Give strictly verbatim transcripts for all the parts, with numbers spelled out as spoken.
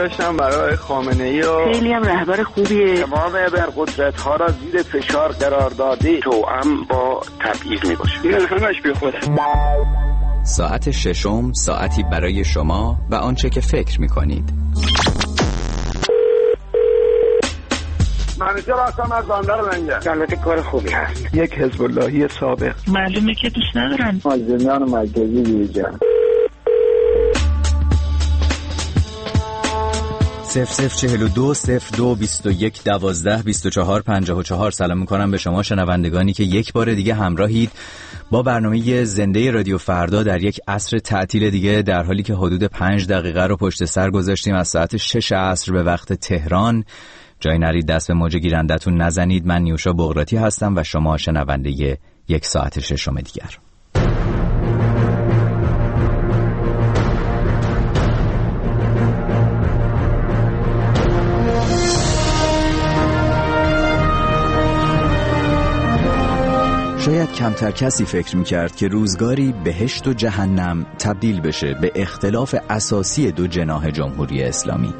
گذاشتم برای خامنه‌ای و خیلی هم رهبر خوبیه. تمام ابرقدرت ها را زیر فشار قرار داده، توأم با تبعیض میباشه. این همش بی خوده. ساعت ششم، ساعتی برای شما و آنچه که فکر میکنید. منیجر هستم از بندر لنگر. البته کار خوبی هست. یک حزب اللهی سابق. معلومه که دوست ندارن. مازندران مرکزی بیرجان. صفر صفر چهل و دو صفر دو بیست و یک دوازده بیست و چهار پنجاه و چهار. سلام میکنم به شما شنوندگانی که یک بار دیگه همراهید با برنامه زنده رادیو فردا در یک عصر تعطیل دیگه، در حالی که حدود پنج دقیقه رو پشت سر گذاشتیم از ساعت شش عصر به وقت تهران. جای نرید دست به موج گیرندتون نزنید. من نیوشا بغراتی هستم و شما شنونده یک ساعت ششم دیگر. شاید کمتر کسی فکر میکرد که روزگاری بهشت و جهنم تبدیل بشه به اختلاف اساسی دو جناح جمهوری اسلامی.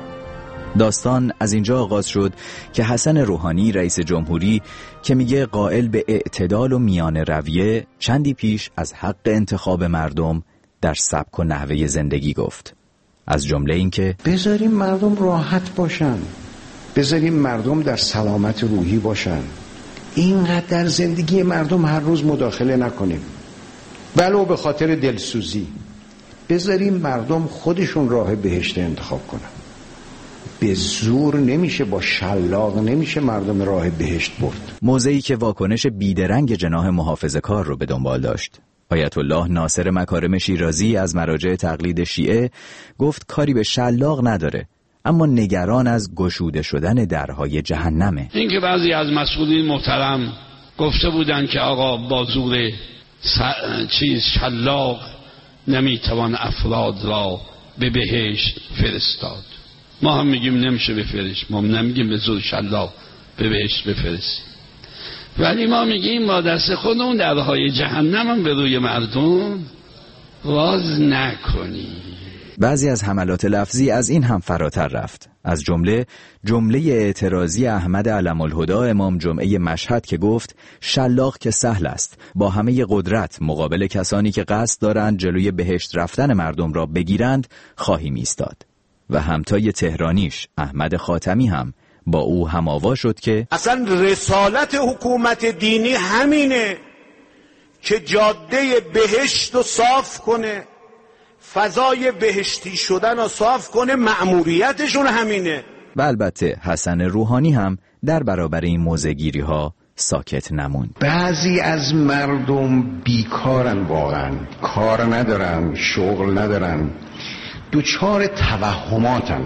داستان از اینجا آغاز شد که حسن روحانی رئیس جمهوری که میگه قائل به اعتدال و میان رویه، چندی پیش از حق انتخاب مردم در سبک و نحوه زندگی گفت. از جمله این که بذاریم مردم راحت باشن، بذاریم مردم در سلامت روحی باشن، اینقدر در زندگی مردم هر روز مداخله نکنیم ولو به خاطر دلسوزی. بذاریم مردم خودشون راه بهشت انتخاب کنن. به زور نمیشه، با شلاق نمیشه مردم راه بهشت برد. موضعی که واکنش بیدرنگ جناح محافظه‌کار رو به دنبال داشت. آیت الله ناصر مکارم شیرازی از مراجع تقلید شیعه گفت کاری به شلاق نداره، اما نگران از گشوده شدن درهای جهنمه. این که بعضی از مسئولین محترم گفته بودن که آقا با زور چیز شلاق نمیتوان افراد را به بهشت فرستاد. ما هم میگیم نمیشه بفرست، ما هم نمیگیم به زور شلاق به بهشت بفرست، ولی ما میگیم با دست خودمون درهای جهنم هم به روی مردم باز نکنیم. بعضی از حملات لفظی از این هم فراتر رفت، از جمله جمله اعتراضی احمد علم الهدی امام جمعه مشهد که گفت شلاق که سهل است، با همه قدرت مقابل کسانی که قصد دارند جلوی بهشت رفتن مردم را بگیرند خواهیم ایستاد. و همتای تهرانیش احمد خاتمی هم با او هماوا شد که اصلا رسالت حکومت دینی همینه که جاده بهشت رو صاف کنه، فضای بهشتی شدن رو صاف کنه، مأموریتشون همینه. و البته حسن روحانی هم در برابر این موضع‌گیری ها ساکت نموند. بعضی از مردم بیکارن، واقعا کار ندارن، شغل ندارن، دوچار توهماتن،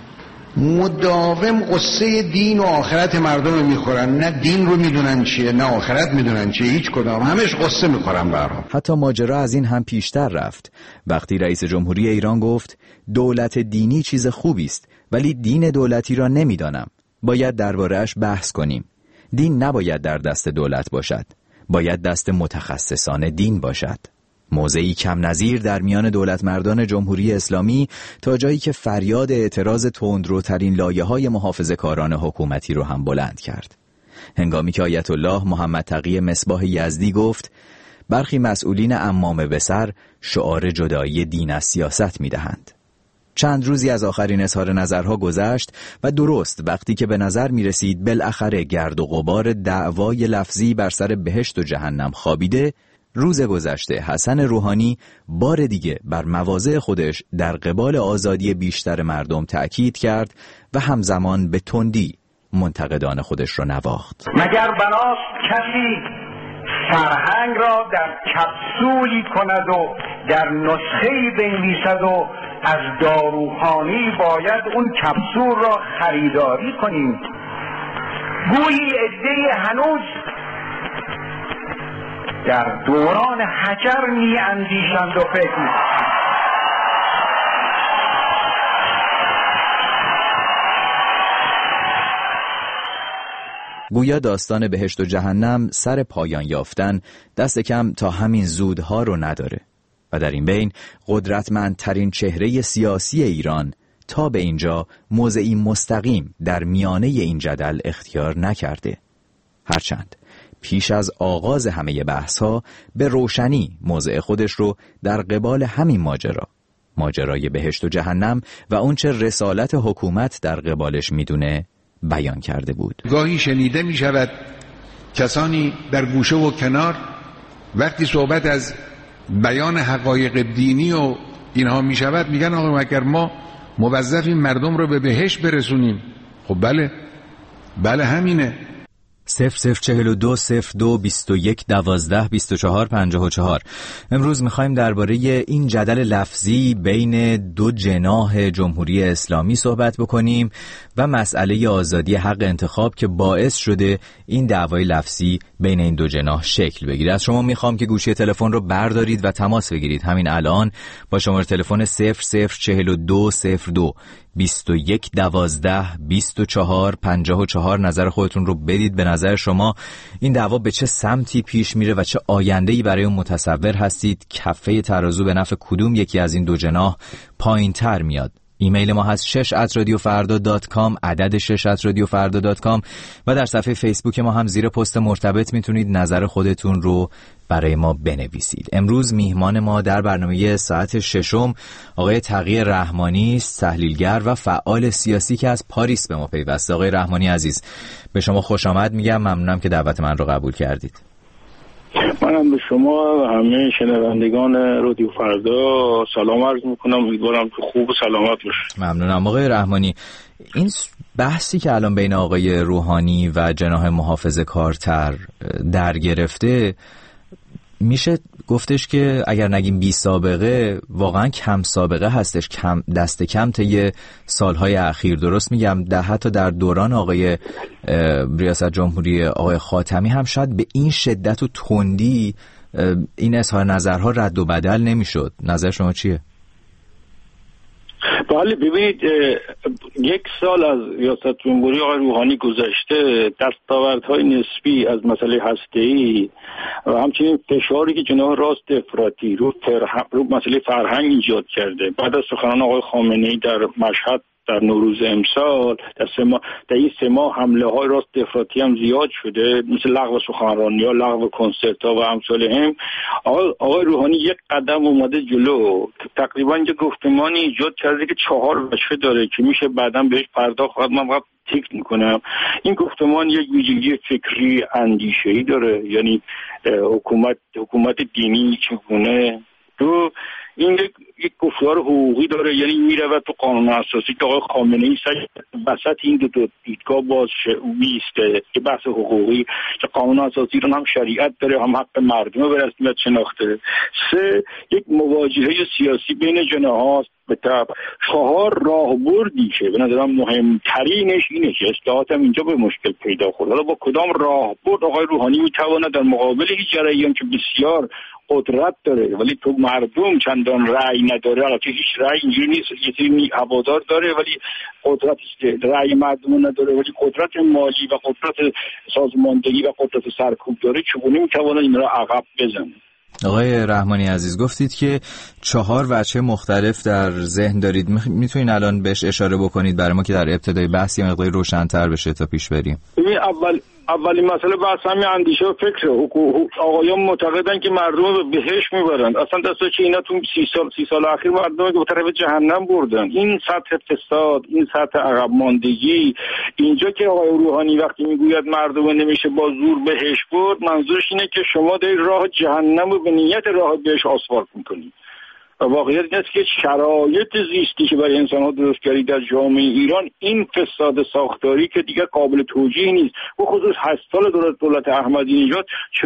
مداوم قصه دین و آخرت مردم رو میخورن. نه دین رو میدونن چیه، نه آخرت میدونن چیه، هیچ کدام، همش قصه میخورن برام. حتی ماجرا از این هم پیشتر رفت وقتی رئیس جمهوری ایران گفت دولت دینی چیز خوبی است، ولی دین دولتی را نمیدانم، باید درباره‌اش بحث کنیم. دین نباید در دست دولت باشد، باید دست متخصصان دین باشد. موضعی کم نظیر در میان دولت مردان جمهوری اسلامی، تا جایی که فریاد اعتراض تندروترین لایه‌های محافظه‌کاران حکومتی رو هم بلند کرد. هنگامی که آیت الله محمد تقی مصباح یزدی گفت برخی مسئولین عمامه به سر شعار جدایی دین از سیاست می‌دهند. چند روزی از آخرین اظهار نظرها گذشت و درست وقتی که به نظر می رسید بالاخره گرد و غبار دعوای لفظی بر سر بهشت و جهنم خوابیده، روز گذشته حسن روحانی بار دیگه بر مواضع خودش در قبال آزادی بیشتر مردم تأکید کرد و همزمان به تندی منتقدان خودش رو نواخت. مگر بناست کسی فرهنگ را در کپسولی کند و در نسخه‌ای بنویسد و از داروخانه‌ای باید اون کپسول را خریداری کنیم؟ گویی عده‌ای هنوز در دوران حجر می اندیشند و فکر می گویا داستان بهشت و جهنم سر پایان یافتن دست کم تا همین زودها رو نداره و در این بین قدرتمندترین چهره سیاسی ایران تا به اینجا موضعی مستقیم در میانه این جدل اختیار نکرده. هرچند پیش از آغاز همه بحث‌ها به روشنی موضع خودش رو در قبال همین ماجرا، ماجرای بهشت و جهنم و اونچه رسالت حکومت در قبالش میدونه بیان کرده بود. گاهی شنیده می شود کسانی در گوشه و کنار وقتی صحبت از بیان حقایق دینی و اینها می شود میگن آقا اگر ما موظفیم مردم رو به بهشت برسونیم. خب بله بله همینه. صفر صفر چهل و دو صفر دو بیست و یک دوازده بیست و چهار پنجاه و چهار. امروز میخوایم درباره این جدل لفظی بین دو جناح جمهوری اسلامی صحبت بکنیم و مسئله آزادی حق انتخاب که باعث شده این دعوای لفظی بین این دو جناح شکل بگیره. از شما میخوام که گوشی تلفن رو بردارید و تماس بگیرید همین الان با شماره تلفن صفر صفر چهل و دو صفر دو بیست و یک دوازده بیست و چهار پنجاه و چهار. نظر خودتون رو بدید. به نظر شما این دعوا به چه سمتی پیش میره و چه آینده‌ای برای اون متصور هستید؟ کفه ترازو به نفع کدوم یکی از این دو جناح پایین تر میاد؟ ایمیل ما هست شش ات رادیو فردا دات کام، عدد شش ات رادیو فردا دات کام و در صفحه فیسبوک ما هم زیر پست مرتبط میتونید نظر خودتون رو برای ما بنویسید. امروز میهمان ما در برنامه ساعت ششم آقای تقی رحمانی است، تحلیلگر و فعال سیاسی که از پاریس به ما پیوسته. آقای رحمانی عزیز به شما خوش آمد میگم. ممنونم که دعوت من رو قبول کردید. منم به شما و همه شنوندگان رادیو فردا سلام عرض میکنم. امیدوارم که خوب و سلامت باشید. ممنونم آقای رحمانی. این بحثی که الان بین آقای روحانی و جناح محافظه‌کارتر در گرفته میشه گفتش که اگر نگیم بی سابقه واقعا کم سابقه هستش، کم دست کم طی سالهای اخیر. درست میگم؟ ده حتی در دوران آقای ریاست جمهوری آقای خاتمی هم شاید به این شدت و تندی این اظهار نظرها رد و بدل نمیشد. نظر شما چیه؟ بله ببینید، یک سال از ریاست جمهوری آقای روحانی گذشته، دستاوردهای نسبی از مسئله هسته‌ای و همچنین فشاری که جناح راست افراطی رو, رو مسئله فرهنگ ایجاد کرده بعد از سخنان آقای خامنه‌ای در مشهد در نوروز امسال، در سه ماه در این سه ماه حمله های راست افراطی هم زیاد شده، مثل لغو سخنرانی ها، لغو کنسرت ها و امثال هم. آقای, آقای روحانی یک قدم اومده جلو، تقریبا یک گفتمانی ایجاد کرده که چهار وجه داره که میشه بعداً بهش پرداخت. من فقط تیک میکنم این گفتمان یک ویژگی فکری اندیشه‌ای داره، یعنی حکومت حکومت دینی چگونه. دو، این یک یک گفتار حقوقی داره، یعنی میره تو قانون اساسی که آقای خامنه‌ای سعی وسط این دو, دو دیدگاه باز میسته که بحث حقوقی که قانون اساسی رو هم شریعت داره هم حق مردم به رسمیت شناخته. سه، یک مواجهه سیاسی بین جناح‌ها به طب. چهار، راهبردی که به نظرم مهمترینش اینه که اصلاحات هم اینجا به مشکل پیدا خورد. حالا با کدام راهبرد آقای روحانی میتونه در مقابل این جریان که بسیار قدرت داره ولی تو مردم چندان رأی نداره، البته هیچ رأی اینجوری نیست، یه سری هوادار داره ولی قدرت رأی مردم نداره، ولی قدرت مالی و قدرت سازماندهی و قدرت سرکوب داره، چگونه میتونه این را عقب بزنه؟ آقای رحمانی عزیز گفتید که چهار وجه مختلف در ذهن دارید، میتونین الان بهش اشاره بکنید برای ما که در ابتدای بحث یه مقداری روشن‌تر بشه تا پیش بریم؟ ببین، اول اولین مسئله بحث همین اندیشه و فکر. آقایان معتقدن که مردم رو به بهشت میبرن، اصلا دسته که اینا تو سی سال سی سال اخیر مردم رو به طرف جهنم بردن. این سطح فساد، این سطح عقب ماندگی، اینجا که آقای روحانی وقتی میگوید مردم نمیشه با زور بهشت برد، منظورش اینه که شما دارید راه جهنم رو به نیت راه بهشت آسفالت میکنید. واقعیت این است که شرایط زیستی که برای انسان‌ها درست کردید در جامعه ایران، این فساد ساختاری که دیگه قابل توجیه نیست، به خصوص هشت سال دولت دولت احمدی نژاد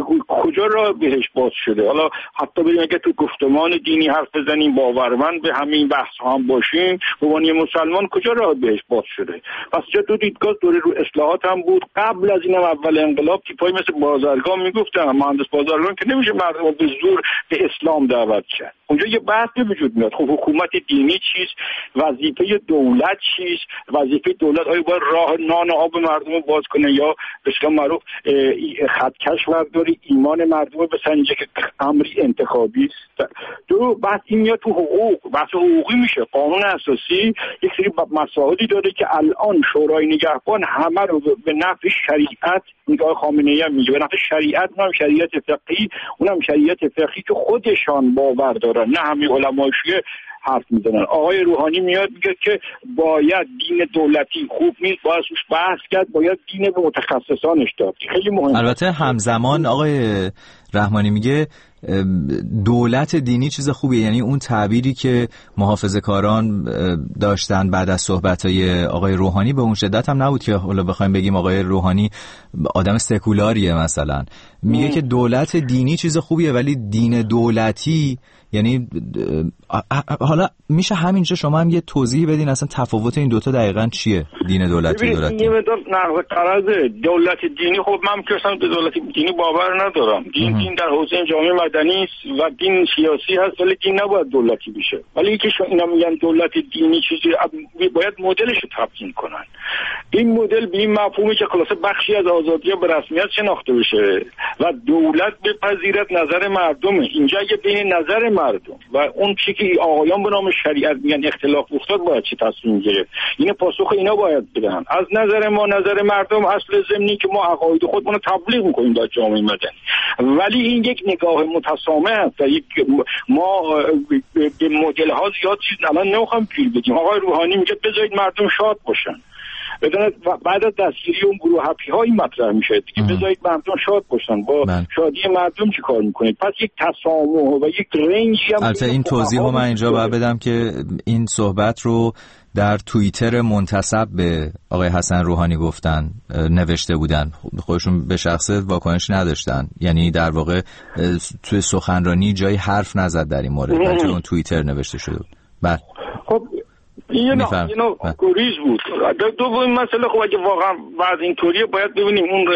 کجا راه بهش باز شده. حالا حتی بریم اگه تو گفتمان دینی حرف بزنیم، باورمند به همین بحث هم باشیم، به عنوان مسلمان کجا راه بهش باز شده؟ پس جا تو دیدگاه دوره رو اصلاحات هم بود، قبل از اینم اول انقلاب تیپای مثل بازرگان میگفتن، مهندس بازرگان که نمیشه مردم به زور به اسلام دعوت کرد. اونجا یه بحث به وجود میاد، خب حکومت دینی چیست، وظیفه دولت چیست، وظیفه دولت آیا باید راه نان و آب مردم رو باز کنه یا به اصطلاح معروف خطکش برداری ایمان مردم رو بسنجه که امری انتخابی است. دو بحث این میاد تو حقوق، بحث حقوقی میشه. قانون اساسی یک سری مسائلی داره که الان شورای نگهبان همه رو به نفع شریعت، نگاه خامنه‌ای هم میگه به نفع شریعت، اونم شریعت فقهی، اونم شریعت فقهی که خودشان باور دارن، نه همه علمای شیعه حرف میزنن. آقای روحانی میاد میگه که باید دین دولتی خوب نیست، باید روش بحث کرد، باید دین به متخصصانش داد. خیلی مهمه. البته همزمان آقای رحمانی میگه دولت دینی چیز خوبیه، یعنی اون تعبیری که محافظه‌کاران داشتن بعد از صحبت‌های آقای روحانی به اون شدت هم نبود که حالا بخوایم بگیم آقای روحانی آدم سکولاریه. مثلا میگه که دولت دینی چیز خوبیه ولی دین دولتی، یعنی حالا میشه همینجا شما هم یه توضیح بدین اصلا تفاوت این دوتا دقیقاً چیه؟ دین دولتی و دولت دینی. یه مقدار نقض قرارداد دولت دینی، خب من که اصلا به دولت دینی باور ندارم. دین دین در حوزه جامعه مدنی است و دین سیاسی هست، ولی دین نباید دولتی بشه. ولی اینکه اینا میگن دولت دینی چیزی، باید مدلش رو تبیین کنن. این مدل به این مفهومی که خلاصه بخشی از آزادی به رسمیت شناخته بشه و دولت بپذیرد نظر مردم. اینجا اگه بین نظر مردم و اون چیزی که آقایان به نام شریعت میگن اختلاف افتاد، باید چه تصمیم گرفت؟ این پاسخ اینا باید بدن. از نظر ما، نظر مردم اصل ضمنی که ما عقاید خودمون رو تبلیغ میکنیم در جامعه مدنی، ولی این یک نگاه متسامح است. یک ما به مدل ها زیاد چیز الان نمیخوام پیر بگیم. آقای روحانی میگه بذارید مردم شاد باشن، بدون بعد از دستگیری اون گروه هپی ها این مطرح میشه دیگه، بذارید مردم شاد باشن. با من. شادی مردم چی کار میکنید؟ پس یک تسامح و یک رنجی هم. البته این توضیح رو من اینجا باید بدم که این صحبت رو در توییتر منتسب به آقای حسن روحانی گفتن، نوشته بودن، خودشون به شخص واکنش نداشتن، یعنی در واقع توی سخنرانی جایی حرف نزد در این مورد، در اون توییتر نوشته شده بود. بله خب یه نوع یه نوع گریز بود. دومین مسئله، خب اگه واقعا بعد اینطوریه باید ببینیم اون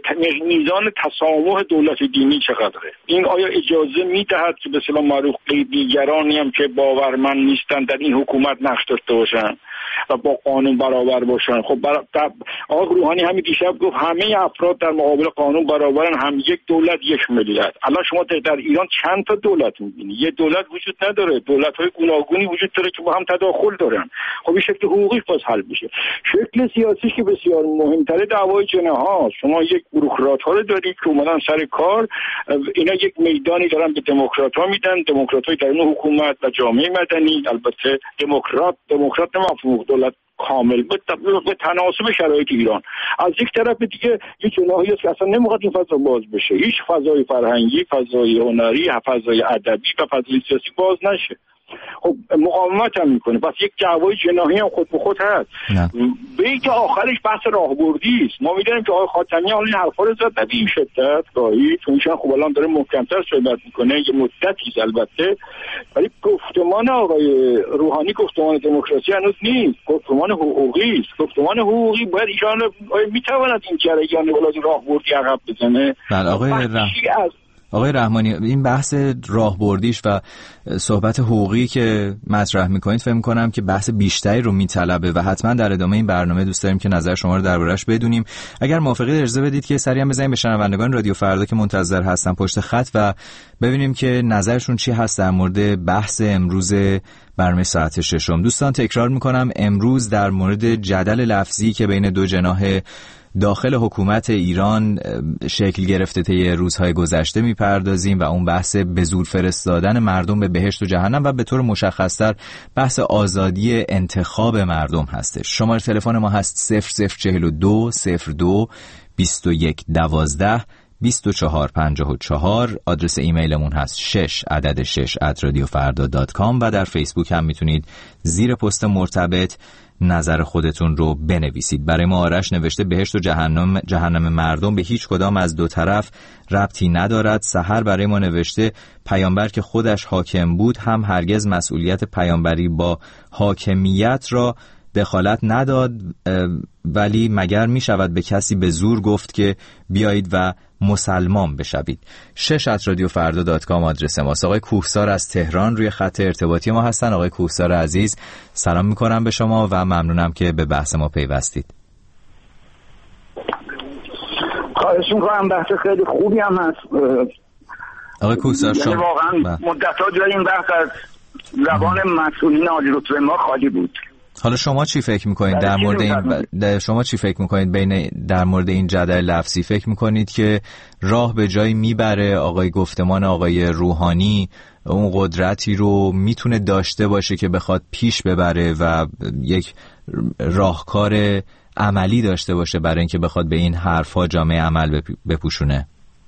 میزان تسامح دولت دینی چقدره. این آیا اجازه میدهد که به اصطلاح معروف دیگرانی هم که باورمند نیستن در این حکومت نقش داشته باشن و با قانون برابر باشن؟ خب برا... آقای روحانی همین دیشب گفت همه افراد در مقابل قانون برابرن، هم یک دولت یک ملت. الان شما در ایران چند تا دولت می‌بینی؟ یه دولت وجود نداره، دولت‌های گوناگونی وجود داره که با هم تداخل دارن. خب این شکل حقوقی باز حل میشه. شکل سیاسی که بسیار مهمتره دعوای جناح ها. شما یک بوروکرات‌ها رو دارید که اومدن سر کار، اینا یک میدانی دارن به دموکرات‌ها میدن، دموکرات‌های درون حکومت و جامعه مدنی. البته دموکرات دموکرات نمی‌فهمه دولت کامل به تناسب شرایط ایران. از یک طرف دیگه یک جناحی است که اصلا نمیخواد این فضا باز بشه، هیچ فضای فرهنگی، فضای هنری، فضای ادبی و فضای سیاسی باز نشه. خب مقاومت هم میکنه. پس یک دعوای جناحی هم خود به خود هست. به اینکه آخرش بحث راهبردی است. ما میدونیم که آقای خاتمی الان این حرفا رو زد، نبی این شدت گاهی چون ایشون خب الان داره محکم‌تر صحبت میکنه، یه مدتی البته، ولی گفتمان آقای روحانی گفتمان دموکراسی هنوز نیست، گفتمان حقوقی است. گفتمان حقوقی باید ایشان میتواند این جریان ولادی راهبردی عقب بزنه. بله آقای رحمانی آقای رحمانی این بحث راهبردیش و صحبت حقوقی که مطرح میکنید فکر میکنم که بحث بیشتری رو میطلبه و حتما در ادامه این برنامه دوست داریم که نظر شما رو دربارش بدونیم. اگر موافقید اجازه بدید که سریع هم بزنیم به شنوندگان رادیو فردا که منتظر هستن پشت خط و ببینیم که نظرشون چی هست در مورد بحث امروز برنامه ساعت ششم. دوستان تکرار میکنم امروز در مورد جدل لفظی که بین دو جناح داخل حکومت ایران شکل گرفته طی روزهای گذشته میپردازیم و اون بحث به زور فرستادن مردم به بهشت و جهنم و به طور مشخصتر بحث آزادی انتخاب مردم هستش. شماره تلفن ما هست صفر صفر چهل و دو صفر دو بیست و یک دوازده بیست و چهار پنجاه و چهار. آدرس ایمیلمون هست شش عدد شش ات رادیو فردا دات کام و در فیسبوک هم میتونید زیر پست مرتبط نظر خودتون رو بنویسید. برای ما آرش نوشته بهشت و جهنم جهنم مردم به هیچ کدام از دو طرف ربطی ندارد. سحر برای ما نوشته پیامبر که خودش حاکم بود هم هرگز مسئولیت پیامبری با حاکمیت را دخالت نداد، ولی مگر می شود به کسی به زور گفت که بیایید و مسلمان بشوید. شش ات رادیو فردا دات کام آدرس ماست. آقای کوهسار از تهران روی خط ارتباطی ما هستن. آقای کوهسار عزیز سلام میکنم به شما و ممنونم که به بحث ما پیوستید. خواهش میکنم، بحث خیلی خوبی هم هست. آقای کوثر شما یعنی واقعا مدت‌ها جای این بحث از زبان مسئولین عالی رتبه ما خالی بود. حالا شما چی فکر میکنید در مورد این ب... شما چی فکر میکنید بین در مورد این جدل لفظی؟ فکر میکنید که راه به جایی میبره؟ آقای گفتمان آقای روحانی اون قدرتی رو میتونه داشته باشه که بخواد پیش ببره و یک راهکار عملی داشته باشه برای اینکه بخواد به این حرفا جامعه عمل بپوشونه؟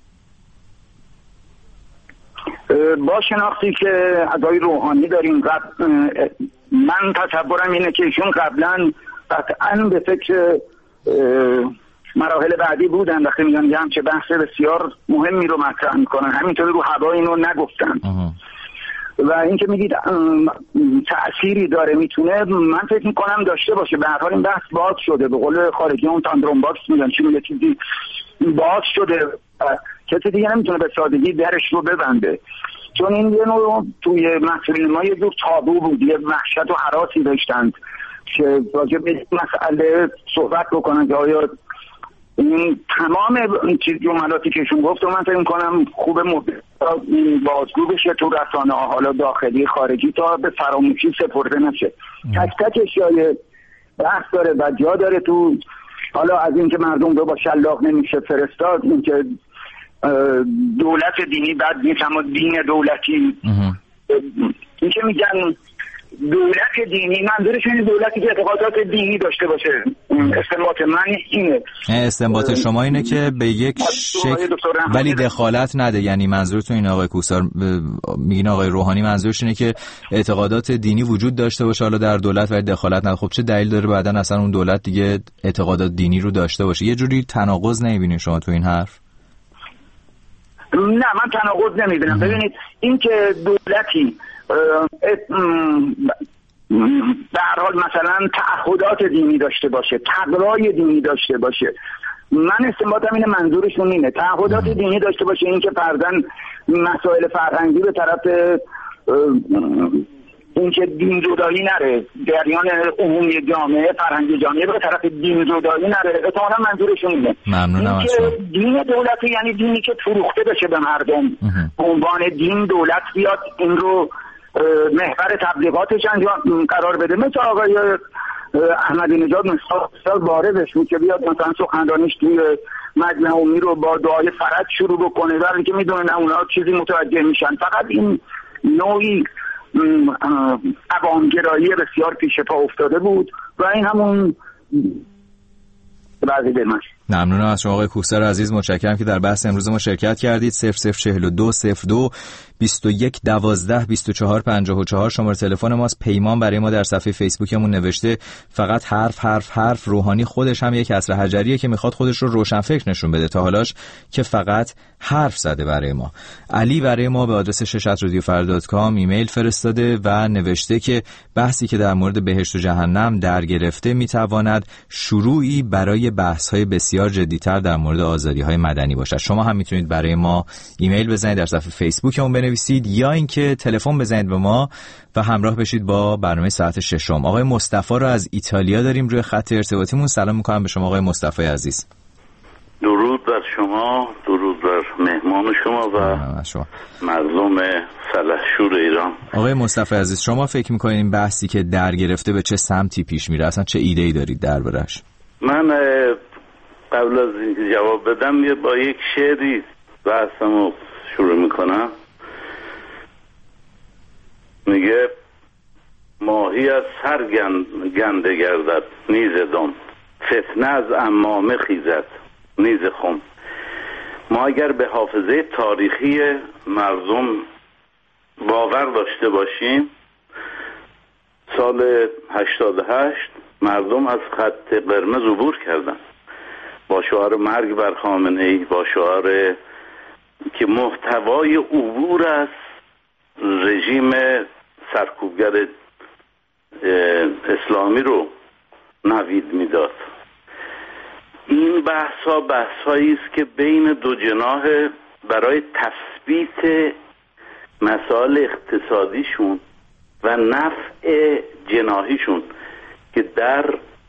با شناختی که آقای روحانی داریم، من تصورم اینه که ایشون قبلا قطعا به فکر مراحل بعدی بودن. وقتی میگن یه همچه بحث بسیار مهمی رو مطرح میکنن، همینطوری رو هوا اینو نگفتن. و اینکه میگید تأثیری داره میتونه، من فکر میکنم داشته باشه. به هر حال این بحث باز شده، به قول خارجی اون تاندروم باکس میگن، چی میگه چیزی باز شده، کسی دیگه نمیتونه به سادگی درش رو ببنده. چون این یه نوع توی مسئولین ما یه جور تابو بود، یه وحشت و هراسی داشتند که راجع به مسئله صحبت بکنن که آیا این تمام چیز جملاتی که ایشون گفت و من فکر می‌کنم خوب بازگو بشه تو رسانه ها، حالا داخلی خارجی، تا به فراموشی سپرده نشه. تک تک اشیای بحث داره و جا داره تو، حالا از اینکه مردم رو با شلاق نمیشه فرستاد، اینکه دولت دینی بعد نیست اما دین دولتی، این که میگن دولت دینی، منظورشون این دولتی که اعتقادات دینی داشته باشه. استنباط من اینه، استنباط شما اینه که به یک شکل ولی دخالت نده. یعنی منظورتون این آقای کوثر میگین آقای روحانی منظورش اینه که اعتقادات دینی وجود داشته باشه حالا در دولت ولی دخالت نده. خب چه دلیل داره بعدن اصلا اون دولت دیگه اعتقادات دینی رو داشته باشه؟ یه جوری تناقض نمیبینین شما تو این حرف؟ نه، من تناقض نمیبینم. ببینید این که دولتی به هر حال مثلا تعهدات دینی داشته باشه، تقوای دینی داشته باشه، من استنباطم اینه منظورشون اینه تعهدات دینی داشته باشه، این که فرضاً مسائل فرهنگی به طرف این که دین جدایی نره، جریان عمومی جامعه، فرهنگی جامعه به طرف دین جدایی نره، احتمالاً منظورشون اینه. ممنونم از شما. دین دولتی یعنی دینی که فروخته بشه به مردم، به عنوان دین دولت بیاد این رو محور تبلیغاتش انجام قرار بده، مثل آقای احمدی نژاد مثال واردش بود که بیاد مثلا سخنرانیش توی مجمع عمومی رو با دعای فرج شروع بکنه، در اینکه میدونه اونا چیزی متوجه میشن. فقط این نوعی عوامگرایی بسیار پیش پا افتاده بود و این همون بعضی دلمش. ممنونم از شما آقای کوثر عزیز، متشکرم که در بحث امروز ما شرکت کردید. صفر صفر چهل و دو صفر دو بیست و یک دوازده بیست و چهار پنجاه و چهار شماره تلفن ماست. پیمان برای ما در صفحه فیسبوکمون نوشته فقط حرف حرف حرف. روحانی خودش هم یک عصر حجریه که میخواد خودش رو روشن فکر نشون بده، تا حالاش که فقط حرف زده برای ما. علی برای ما به آدرس شش ات رادیو فردا دات کام ایمیل فرستاده و نوشته که بحثی که در مورد بهشت و جهنم در گرفته میتواند شروعی برای بحث‌های بسیار جدی‌تر در مورد آزادی‌های مدنی باشد. شما هم میتونید برای ما ایمیل بزنید، در صفحه فیسبوکمون بنویسید یا اینکه تلفن بزنید به ما و همراه بشید با برنامه ساعت ششم. آقای مصطفی رو از ایتالیا داریم روی خط ارتباطیمون. سلام می‌کنم به شما آقای مصطفی عزیز. درود بر شما، درود بر مهمان شما و شما. مردم سلحشور ایران. آقای مصطفی عزیز، شما فکر می‌کنید این بحثی که در گرفته به چه سمتی پیش میره؟ اصلا چه ایده‌ای دارید دربارش؟ من قبل از اینکه جواب بدم یه با یک شعری بحثمو شروع میکنم. میگه ماهی از هر گنده گردد نیز دم، فتنه از عمامه خیزد نیز خم. ما اگر به حافظه تاریخی مردم باور داشته باشیم، سال هشتاد و هشت مردم از خط قرمز عبور کردن با شعار مرگ بر خامنه ای، با شعار که محتوای عبور از رژیم سرکوبگر اسلامی رو نوید میداد. این بحث ها بحث هایی است که بین دو جناح برای تثبیت مسائل اقتصادیشون و نفع جناحیشون که در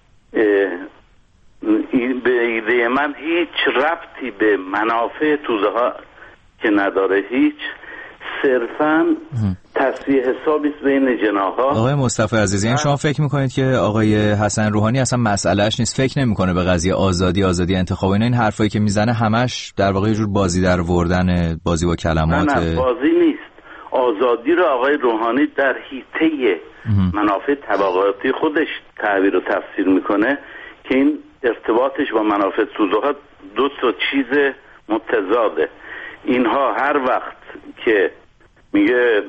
به ایده من هیچ ربطی به منافع توده ها که نداره، هیچ صرفاً تصفیه حسابی است بین جناح‌ها. آقای مصطفی عزیز، یعنی شما فکر میکنید که آقای حسن روحانی اصلا مسئلهش نیست، فکر نمیکنه به قضیه آزادی آزادی انتخاب، اینا این حرفایی که میزنه همش در واقع یه جور بازی در آوردن، بازی با کلمات؟ نه نه بازی نیست. آزادی رو آقای روحانی در حیطه منافع طبقاتی خودش تعبیر و تفسیر میکنه که این ارتباطش با منافع سوزها دو تا چیز متضاده. اینها هر وقت که میگه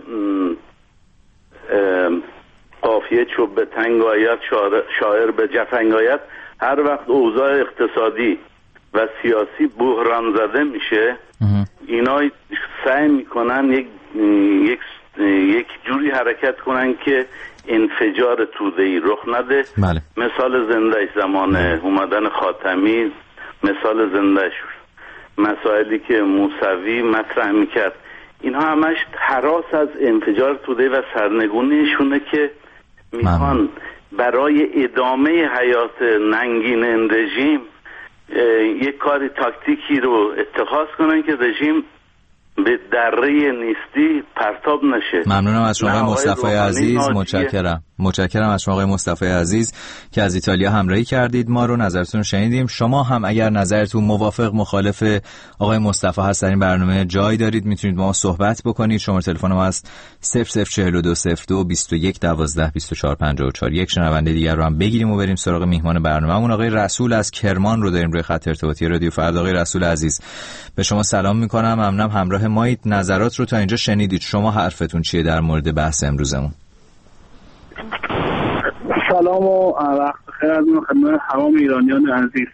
قافیه چوب به تنگ آید شاعر به جفنگ آید، هر وقت اوضاع اقتصادی و سیاسی بحران زده میشه اینا سعی میکنن یک یک یک جوری حرکت کنن که انفجار توده‌ای رخ نده. بله. مثال زندهش زمان اومدن خاتمی، مثال زندهش مسائلی که موسوی مطرح میکرد، اینها همش هراس از انفجار توده و سرنگونیشونه که میخوان برای ادامه حیات ننگین این رژیم یک کاری تاکتیکی رو اتخاذ کنن که رژیم به دره نیستی پرتاب نشه. ممنونم از شما مصطفی عزیز، متشکرم. متشکرم از شما آقای مصطفی عزیز که از ایتالیا همراهی کردید، ما رو نظرتون شنیدیم. شما هم اگر نظرتون موافق مخالف آقای مصطفی هست در این برنامه جای دارید میتونید با ما صحبت بکنید. شماره تلفن ما است صفر صفر چهل و دو صفر دو بیست و یک دوازده بیست و چهار پنجاه و چهار. یک شنونده دیگر رو هم بگیریم و بریم سراغ میهمان برنامه‌مون. آقای رسول از کرمان رو داریم روی خط ارتباطی رادیو فردا. آقای رسول عزیز به شما سلام میکنم، ممنونم همراه مایید. نظرات رو تا اینجا شنیدید، شما حرفتون چیه در مورد بحث امروزمون؟ سلام و وقت بخیر از من خدمت تمام ایرانیان عزیز.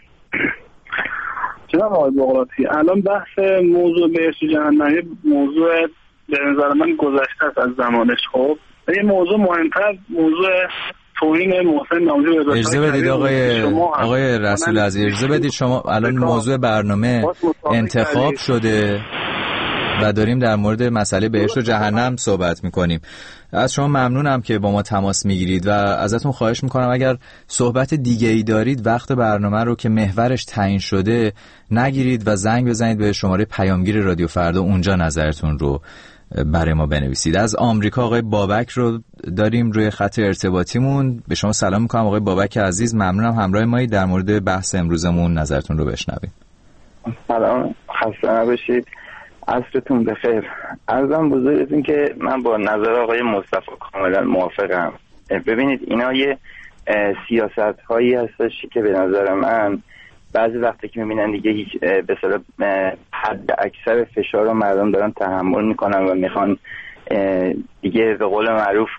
جناب آقای بغراتی، الان بحث موضوع بهشت جهنمی موضوع به نظر من گذشته است از زمانش. خب این موضوع مهمتر موضوع توهین محسن نامجو به اجازه بدید آقای آقای رسول عزیز، اجازه بدید شما الان موضوع برنامه انتخاب شده و داریم در مورد مسئله بهشت و جهنم صحبت میکنیم. از شما ممنونم که با ما تماس میگیرید و ازتون خواهش میکنم اگر صحبت دیگه ای دارید وقت برنامه رو که محورش تعیین شده نگیرید و زنگ بزنید به شماره پیامگیر رادیو فردا، اونجا نظرتون رو برای ما بنویسید. از آمریکا آقای بابک رو داریم روی خط ارتباطیمون. به شما سلام میکنم آقای بابک عزیز، ممنونم همراه ما در مورد بحث امروزمون نظرتون رو بشنویم. سلام، خسته نباشید، عصرتون بخیر. عرضم بزرگتون که من با نظر آقای مصطفی کاملا موافقم. ببینید اینا یه سیاست هایی هستش که به نظر من بعضی وقتی که میبینن دیگه هیچ به اصطلاح حد اکثر فشار رو مردم دارن تحمل میکنن و میخوان دیگه به قول معروف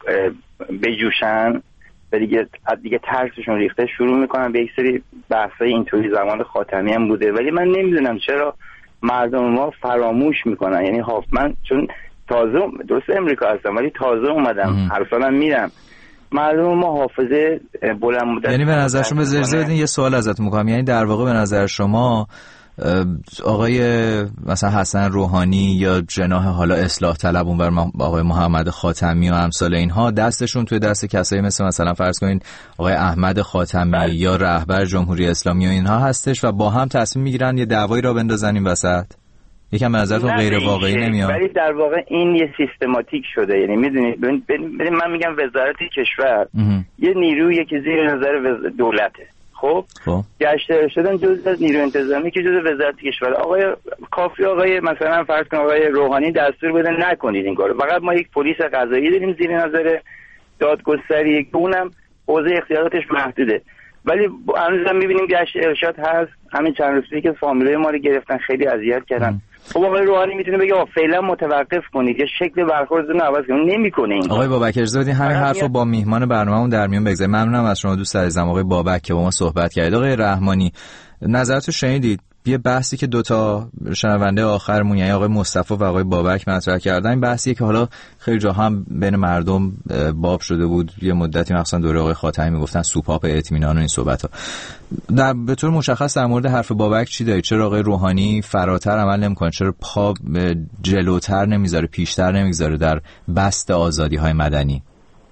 بجوشن و دیگه دیگه ترسشون ریخته شروع میکنن به یک سری بحثای اینطوری. زمان خاتمی هم بوده، ولی من نمیدونم چرا مردم ما فراموش میکنن. یعنی من چون تازه درست امریکا هستم ولی تازه اومدم، هر سالم میرم. مردم ما حافظه بلند مدت، یعنی به نظر شما اجازه بدین یه سوال ازتون میکنم، یعنی در واقع به نظر شما آقای مثلا حسن روحانی یا جناح حالا اصلاح طلب اونور آقای محمد خاتمی و امثال اینها دستشون توی دست کسایی مثل مثلا فرض کنین آقای احمد خاتمی بله. یا رهبر جمهوری اسلامی و اینها هستش و با هم تصمیم میگیرن یه دعوایی را بندازن این وسط؟ یکم به نظرتون غیر واقعی نمیاد؟ ولی در واقع این یه سیستماتیک شده. یعنی میدونید من میگم وزارت کشور اه. یه نیرویی که زیر نظر دولته. خب گشت ارشدن جزء از نیرو انتظامی که جزء وزارت کشور. آقای کافی آقای مثلا فرض کن آقای روحانی دستور بده نکنید این کارو. فقط ما یک پلیس قضایی داریم زیر نظر دادگستری که اونم حوزه اختیاراتش محدوده. ولی هنوزم میبینیم گشت ارشاد هست. همین چند روز پیش که فامیلای ما رو گرفتن خیلی اذیت کردن. خب آقای روحانی میتونه بگه آقا فعلا متوقف کنید یا شکل برخوردتون رو عوض کنید، نمیکنه این. آقای بابک اجازه بدید همین حرفو با میهمان برنامه‌مون در میون بگذاریم. ممنونم از شما دوست عزیزم آقای بابک که با ما صحبت کردید. آقای رحمانی نظرتو شنیدید؟ یه بحثی که دوتا شنونده آخرمون یعنی آقای مصطفی و آقای بابک مطرح کردن، این بحثیه که حالا خیلی جا هم بین مردم باب شده بود یه مدتی، مخصوصا دوره آقای خاتمی میگفتن سوپاپ اطمینان و این صحبت‌ها. در به طور مشخص در مورد حرف بابک چی دارید؟ چرا آقای روحانی فراتر عمل نمی‌کنه؟ چرا پا جلوتر نمیذاره، پیشتر نمیذاره در بسط آزادی‌های مدنی؟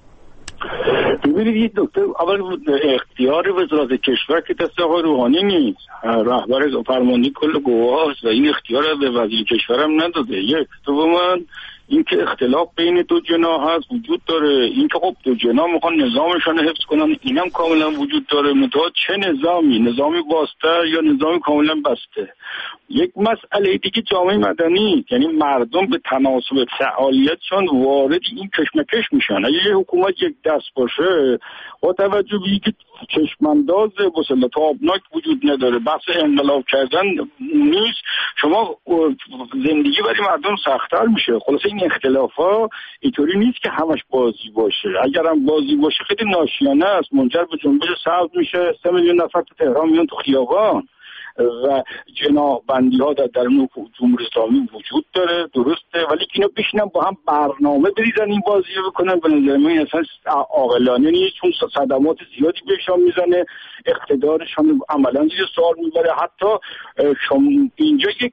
ببینید این دکتر اول اختیار وزارت کشور که دست آقای روحانی نیست، رهبر فرماندهی کل گواه است و این اختیار به وزیر کشورم نداده. یک دوم اینکه اختلاف بین دو جناح هست وجود داره، اینکه خب دو جناح میخوان نظامشون حفظ کنن اینم کاملا وجود داره، منتها چه نظامی، نظامی بازتر یا نظامی کاملا بسته. یک مسئله دیگه جامعه مدنی، یعنی مردم به تناسب فعالیتشون وارد این کشمکش میشن. اگه یه حکومت یک دست باشه با توجه به اینکه چشمانداز مسلط آبناک وجود نداره، بحث انقلاب کردن نیست، شما زندگی برای مردم سخت‌تر میشه. خلاص این اختلافا اینطوری نیست که همش بازی باشه. اگر هم بازی باشه خیلی ناشیانه است، منجر به جنبش سبز میشه، سه میلیون نفر تو تهران میان تو خیابان و جناح بندی ها در درون جمهوری اسلامی وجود داره، درسته، ولی اینا بشینن با هم برنامه بریزن این بازی رو بکنن، به نظر من اصلا عاقلانه نیست، چون صدمات زیادی بهشون میزنه، اقتدارشون عملا زیر سوال میبره. حتی شما اینجا یک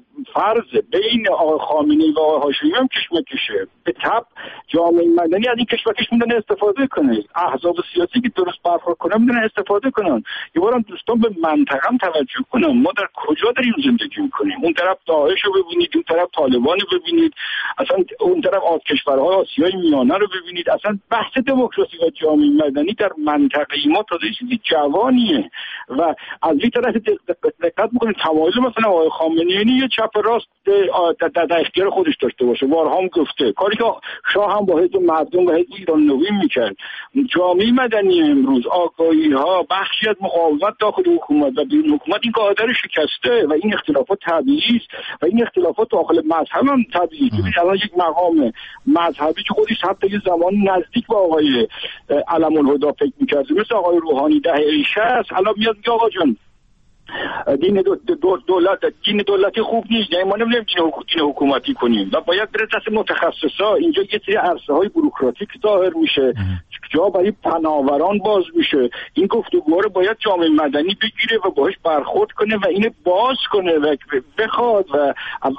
فرض بین آقای خامنه‌ای و آقای هاشمی هم کشمکشه. به تبع جامعه مدنی از این کشمکش میدونه استفاده کنه، احزاب سیاسی که درست برخورد کنن میدونه استفاده کنن. یه بارم دوستان به منطقه هم توجه کنن، ما در کجا داریم زندگی میکنیم؟ اون طرف داعش رو ببینید، اون طرف طالبان رو ببینید، اصلا اون طرف آد کشورهای آسیای میانه رو ببینید. اصلا بحث دموکراسی و جامعه مدنی در منطقه ما تازه چیزی جوانیه و از این طرف دقت میکنید تمایل مثلا آقای خامنه‌ای یه چپ راست در اختیار خودش داشته باشه. بارها هم گفته کاری که شاه هم با حزب مردم و حزب ایران نوین میکرد. جامعه مدنی امروز آگاهی ها بخشی از مقاومت داخل حکومت و بیرون حکومت این قاعده رو شکسته و این اختلافات طبیعی است و این اختلافات داخل مذهب هم طبیعی است. الان یک مقام مذهبی که خودش حتی یه زمان نزدیک با آقای علم الهدی فکر میکرد مثل آقای روحانی دهه شصت، الان میاد میگه آقا جان دین دو دو دولت دین دولتی خوب نیست، یعنی ما نمی‌دونیم دین حکومتی کنیم و باید بره دست متخصصا. اینجا یه سری عرصه‌های بوروکراتیک ظاهر میشه، جا برای پناوران باز میشه. این گفتگوها رو باید جامعه مدنی بگیره و باهاش برخورد کنه و اینو باز کنه و بخواد و,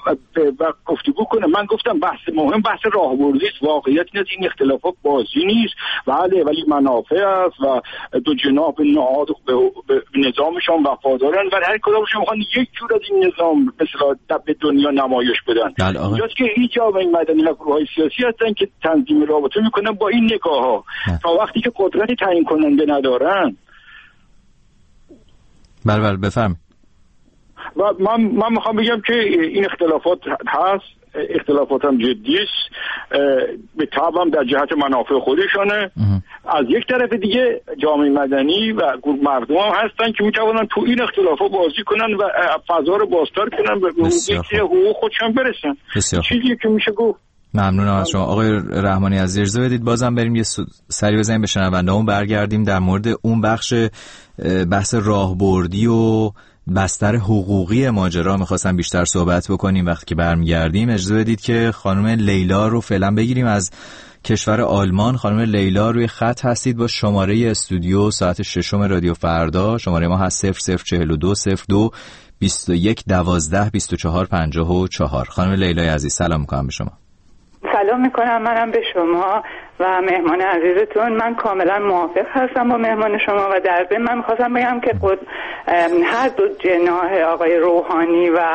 و گفتگو کنه. من گفتم بحث مهم بحث راهبردی است. واقعیت اینه این اختلافات بازی نیست، بله، ولی منافع است و دو جناح به نهاد به نظامشون وفادارن و هر کدومشون میخوان یک جور از این نظام مثلا به دنیا نمایش بدن. اینجاست که هیچ جامعه مدنی و گروه‌های سیاسی هستن که تنظیم رابطه میکنن با این نگاه‌ها تا وقتی که قدرتی تعیین کننده ندارن. بله بله بفرمایید. و من من میخوام بگم که این اختلافات هست، اختلافات هم جدی است، به طبع هم در جهت منافع خودشانه. از یک طرف دیگه جامعه مدنی و مردم هم هستن که میتوانن تو این اختلافات بازی کنن و فضا رو بازتر کنن به حقوق خودشان برسن. چیزی که میشه گفت. ممنونم از شما آقای رحمانی. از اجازه بدید بازم بریم یه سری بزنیم به شنونده‌مون، برگردیم در مورد اون بخش بحث راهبردی و بستر حقوقی ماجرا میخواستم بیشتر صحبت بکنیم. وقتی که برمیگردیم اجازه بدید که خانم لیلا رو فعلا بگیریم از کشور آلمان. خانم لیلا روی خط هستید با شماره استودیو ساعت ششم رادیو فردا. شماره ما هست صفر صفر چهل و دو صفر دو بیست و یک دوازده بیست و چهار پنجاه و چهار. خانم لیلای عزیز سلام میکنم به شما. سلام میکنم منم به شما و مهمان عزیزتون. من کاملا موافق هستم با مهمان شما و در ضمن من میخواستم بگم که قد... هر دو جناح آقای روحانی و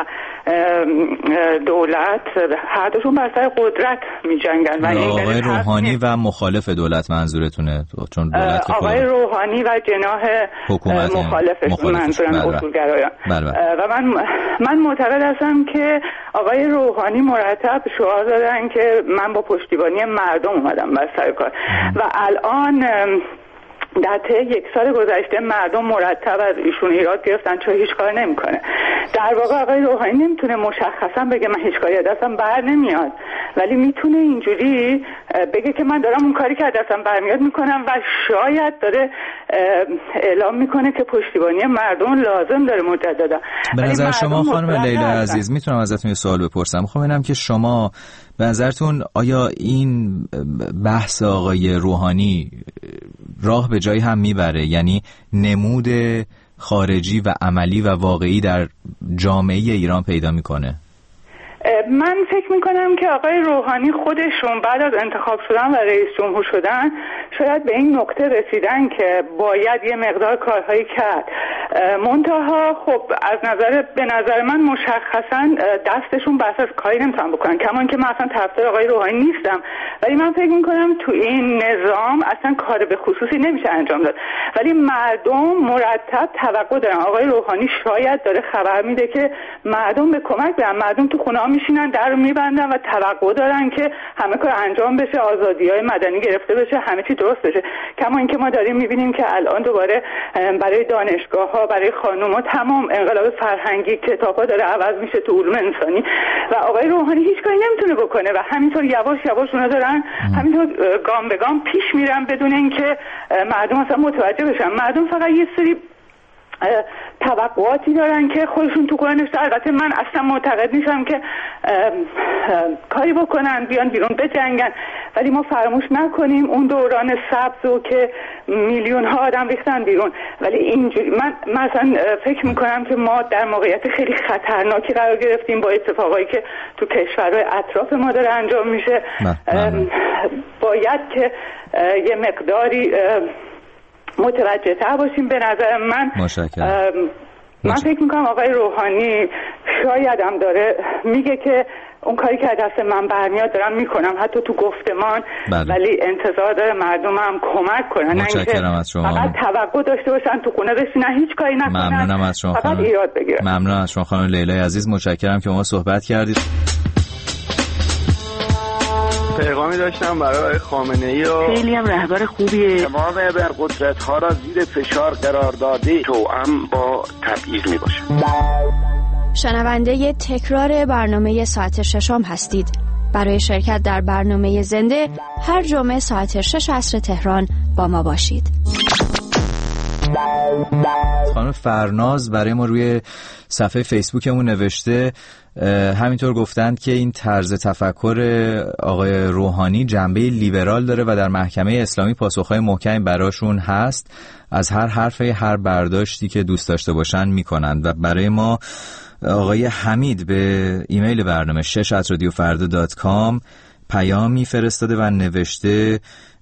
دولت هر دوشون بر سر قدرت میجنگن و آقای روحانی و مخالف دولت منظورتونه؟ چون دولت آقای روحانی و جناح مخالفشون منظورم اصولگرایان. و من من معتقد هستم که آقای روحانی مرتب شعار دادن که من با پشتیبانی مردم اومدم بر سر کار و الان در طی یک سال گذشته مردم مرتب از ایشون ایراد گرفتن چون هیچ کار نمیکنه. در واقع آقای روحانی نمیتونه مشخصا بگه من هیچ کاری دستم بر نمیاد، ولی میتونه اینجوری بگه که من دارم اون کاری که دستم برمیاد میکنم و شاید داره اعلام میکنه که پشتیبانی مردم لازم داره مجددا. به نظر شما خانم لیلا عزیز میتونم ازتون یه سوال بپرسم؟ میخوام ببینم که شما به نظرتون آیا این بحث آقای روحانی راه به جایی هم میبره؟ یعنی نمود خارجی و عملی و واقعی در جامعه ایران پیدا میکنه؟ من فکر میکنم که آقای روحانی خودشون بعد از انتخاب شدن و رئیس جمهور شدن شاید به این نقطه رسیدن که باید یه مقدار کارهایی کرد. منتها خب از نظر به نظر من مشخصا دستشون بس از کاری نمیتونن بکنن، کما اینکه من اصلا طرفدار آقای روحانی نیستم، ولی من فکر میکنم تو این نظام اصلا کار به خصوصی نمیشه انجام داد، ولی مردم مرتب توقع دارن. آقای روحانی شاید داره خبر میده که مردم به کمک برن، مردم تو خونه ها میشینن در رو میبندن و توقع دارن که همه کار انجام بشه، آزادی‌های مدنی گرفته بشه، همه چی درست بشه. کما اینکه ما داریم میبینیم که الان دوباره برای دانشگاه‌ها، برای خانم‌ها تمام انقلاب فرهنگی، کتاب‌ها داره عوض میشه تو علوم انسانی و آقای روحانی هیچ کاری نمیتونه بکنه و همینطور یواش یواش اونا دارن همینطور گام به گام پیش میرن بدون اینکه مردم اصلا متوجه بشن. مردم فقط یه سری توقعاتی دارن که خودشون تو کار نشته. البته من اصلا معتقد نیستم که کاری بکنن بیان بیرون بجنگن، ولی ما فراموش نکنیم اون دوران سبز که میلیون ها آدم ریختن بیرون. ولی اینجوری من مثلا فکر میکنم که ما در موقعیت خیلی خطرناکی قرار گرفتیم با اتفاقایی که تو کشورهای اطراف ما داره انجام میشه. باید که یه مقداری متوجه تر باشیم. به نظر من من فکر میکنم آقای روحانی شاید هم داره میگه که اون کاری که دست من برمیاد دارم میکنم حتی تو گفتمان، بله. ولی انتظار داره مردم هم کمک کنن، متشکرم از شما. فقط توقع داشته باشن تو خونه بشینن هیچ کاری نکنن. ممنونم از شما فقط ایراد بگیرن. ممنونم از شما خانم لیلای عزیز، متشکرم که ما صحبت کردید. پیغامی داشتم برای خامنه‌ای و خیلی هم رهبر خوبیه. تمام ابرقدرت‌ها را زیر فشار قرار داده توأم با تبعیض میباشه. شنونده تکرار برنامه ساعت ششم هستید. برای شرکت در برنامه زنده هر جمعه ساعت شش عصر تهران با ما باشید. خانم فرناز برای ما روی صفحه فیسبوکمون نوشته، همینطور گفتند که این طرز تفکر آقای روحانی جنبه لیبرال داره و در محکمه اسلامی پاسخهای محکمی براشون هست، از هر حرفی هر برداشتی که دوست داشته باشن میکنند. و برای ما آقای حمید به ایمیل برنامه شش ات رادیو فردا دات کام پیامی فرستاده و نوشته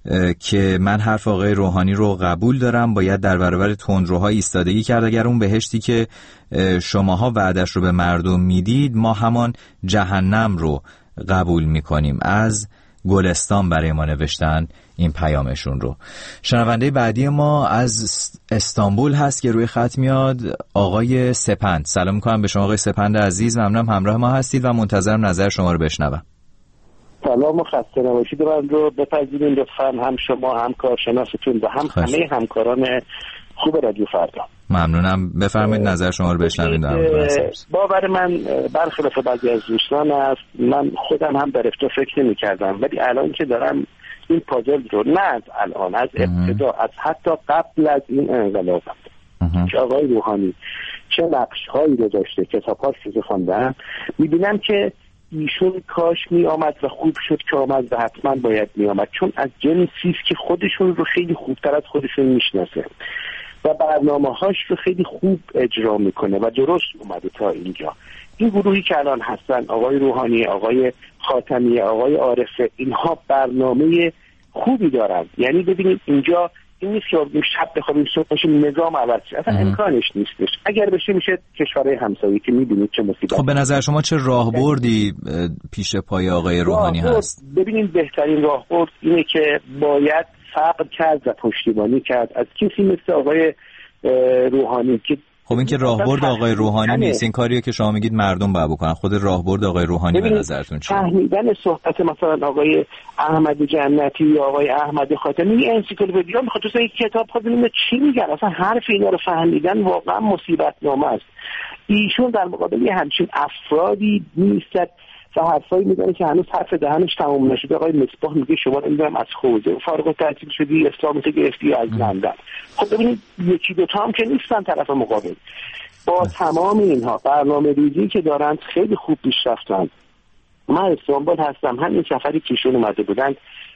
که من حرف آقای روحانی رو قبول دارم، باید در برابر تندروها ایستادگی کرد. اگر اون بهشتی که شماها وعدش رو به مردم میدید، ما همان جهنم رو قبول میکنیم. از گلستان برای ما نوشتن این پیامشون رو. شنونده بعدی ما از استانبول هست که روی خط میاد، آقای سپند. سلام میکنم به شما آقای سپند عزیز، ممنونم همراه ما هستید و منتظرم نظر شما رو بشنوم. سلام و خسته نباشید. من رو بپذیرید لطفاً، هم شما هم کارشناستون و هم خواهش. همه همکاران خوب رادیو فردا. ممنونم، بفرمایید نظر شما رو بشنوید. باور من برخلاف بعضی از دوستان است، من خودم هم در ابتدا فکر نمی کردم، ولی الان که دارم این پازل رو، نه از الان، از ابتدا، از حتی قبل از این انقلاب که آقای روحانی چه نقش هایی رو داشته، کتاب هاش رو خواندم، میبینم که ایشون کاش می آمد و خوب شد که آمد و حتما باید می آمد، چون از جنسیست که خودشون رو خیلی خوبتر از خودشون میشناسه و برنامه هاش رو خیلی خوب اجرا میکنه و درست اومده تا اینجا. این گروهی که الان هستن، آقای روحانی، آقای خاتمی، آقای عارفه، اینها برنامه خوبی دارن. یعنی ببینید اینجا این نیست که شب بخوابیم صبح باشیم نظام عوض شه، اصلا امکانش نیستش. اگر بشه میشه کشورهای همسایه که میبینید چه مصیبت. خب به نظر شما چه راهبردی پیش پای آقای روحانی هست؟ ببینید بهترین راهبرد اینه که باید صبر کرد و پشتیبانی کرد از کسی مثل آقای روحانی که خب این که راهبرد آقای روحانی نیست، این کاریه که شما میگید مردم باید بکنن. خود راهبرد آقای روحانی به نظرتون چیه؟ فهمیدن صحبت مثلا آقای احمد جنتی یا آقای احمد خاتمی، انسیکلوپدیا میخواد تو یک کتاب خود ببینید چی میگن، اصلا حرف اینا رو فهمیدن واقعا مصیبت نامه است. ایشون در مقابل همچین افرادی نیست و حرفایی میزنه که هنوز حرف دهنش تمام نشده. آقای مصباح میگه شما نمیدونم از حوزه فارغ التحصیل شدی، اسلامت گرفتی از لندن. خب ببینید یکی دوتا هم که نیستن طرف مقابل. با تمام اینها برنامه ریزی که دارن خیلی خوب پیش رفتن. من استانبول هستم، همین سفری که ایشون اومده بودن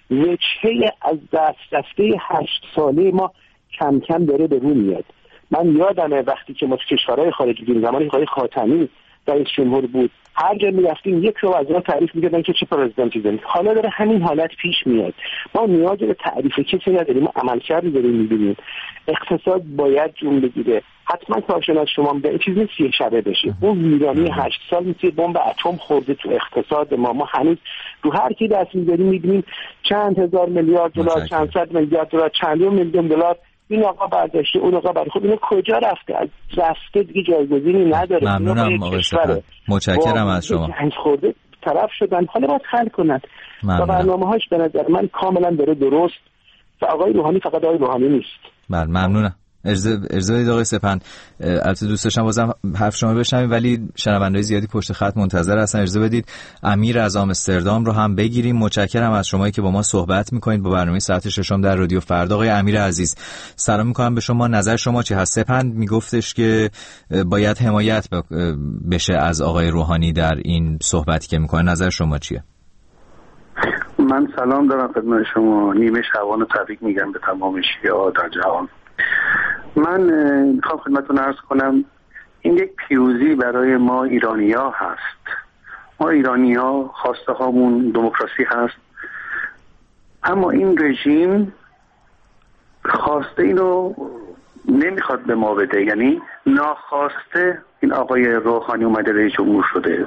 وجهه از دست رفته هشت ساله ما کم کم داره به رو میاد. من یادمه وقتی که ما تو کشورهای خارجی بودیم، زمانی آقای خاتمی رئیس جمهور بود، هر جا می‌رفتیم یک رو از اون تعریف می‌کردن که چه پرزیدنتی داریم. حالا داره همین حالت پیش میاد. ما نیاز به تعریف کسی نداریم، ما عملکردی داریم می‌بینیم. اقتصاد باید جون بگیره. حتما کارشناس شما میگه این چیز نیست یک شبه بشه. اون ویرانی هشت سال مثل بمب اتم خورده تو اقتصاد ما. ما هنوز رو هر کی دست می‌ذاریم می‌بینیم چند هزار میلیارد دلار، چند صد میلیارد دلار، چند میلیون دلار این آقا برداشته، اون آقا برداشته. خب اینو کجا رفته؟ از رفته دیگه جایگزینی نداره. ممنونم آقای سپهر، متشکرم از شما. جنگ خورده طرف شدن، حالا باید حل کنند. و برنامه‌هاش به نظر من کاملا داره درست و آقای روحانی فقط آقای روحانی نیست. بله ممنونم. ارزا بدید آقای سپهر، البته دوست داشتم بازم حرف شما بشنویم ولی شنوندای زیادی پشت خط منتظر هستن. ارزا بدید امیر از آمستردام رو هم بگیریم. متشکرم از شمایی که با ما صحبت میکنید با برنامه ساعت ششم در رادیو فردا. آقای امیر عزیز سلام میکنم به شما، نظر شما چی هست؟ سپهر میگفتش که باید حمایت بشه از آقای روحانی در این صحبتی که میکنه، نظر شما چیه؟ من سلام دارم خدمت شما، نیمه شعبان تبریک میگم به تمام شیعه‌ها در جهان. من میخوام خدمتتون عرض کنم این یک پیروزی برای ما ایرانی‌ها هست. ما ایرانی‌ها خواسته هامون دموکراسی هست، اما این رژیم خواسته اینو نمیخواد به ما بده، یعنی ناخواسته این آقای روحانی اومده رئیس جمهور شده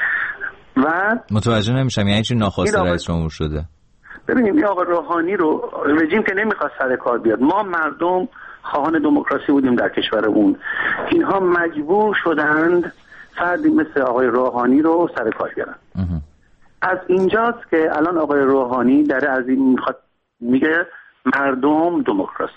و متوجه نمیشم یعنی چی ناخواسته رئیس جمهور شده؟ ببینیم این آقای روحانی رو رژیم که نمیخواد سر کار بیاد، ما مردم خواهان دموکراسی بودیم در کشورمون، اینها مجبور شدند فردی مثل آقای روحانی رو سر کار بیارن. از اینجاست که الان آقای روحانی داره از این میخواد میگه مردم دموکراسی،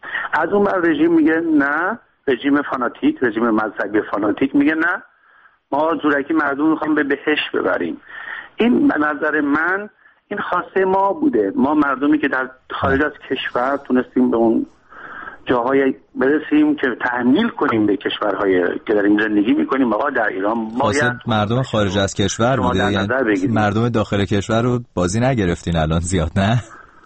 از اون بر رژیم میگه نه، رژیم فاناتیک، رژیم مذهبی فاناتیک میگه نه، ما زورکی مردم میخوام به بهشت ببریم. این به نظر من این خواسته ما بوده، ما مردمی که در خارج از کشور تونستیم به اون جاهای برسیم که تحمیل کنیم به کشورهای که در این زندگی میکنیم. آقا در ایران باید مردم خارج از کشور بوده، یعنی مردم داخل کشور رو بازی نگرفتین الان زیاد، نه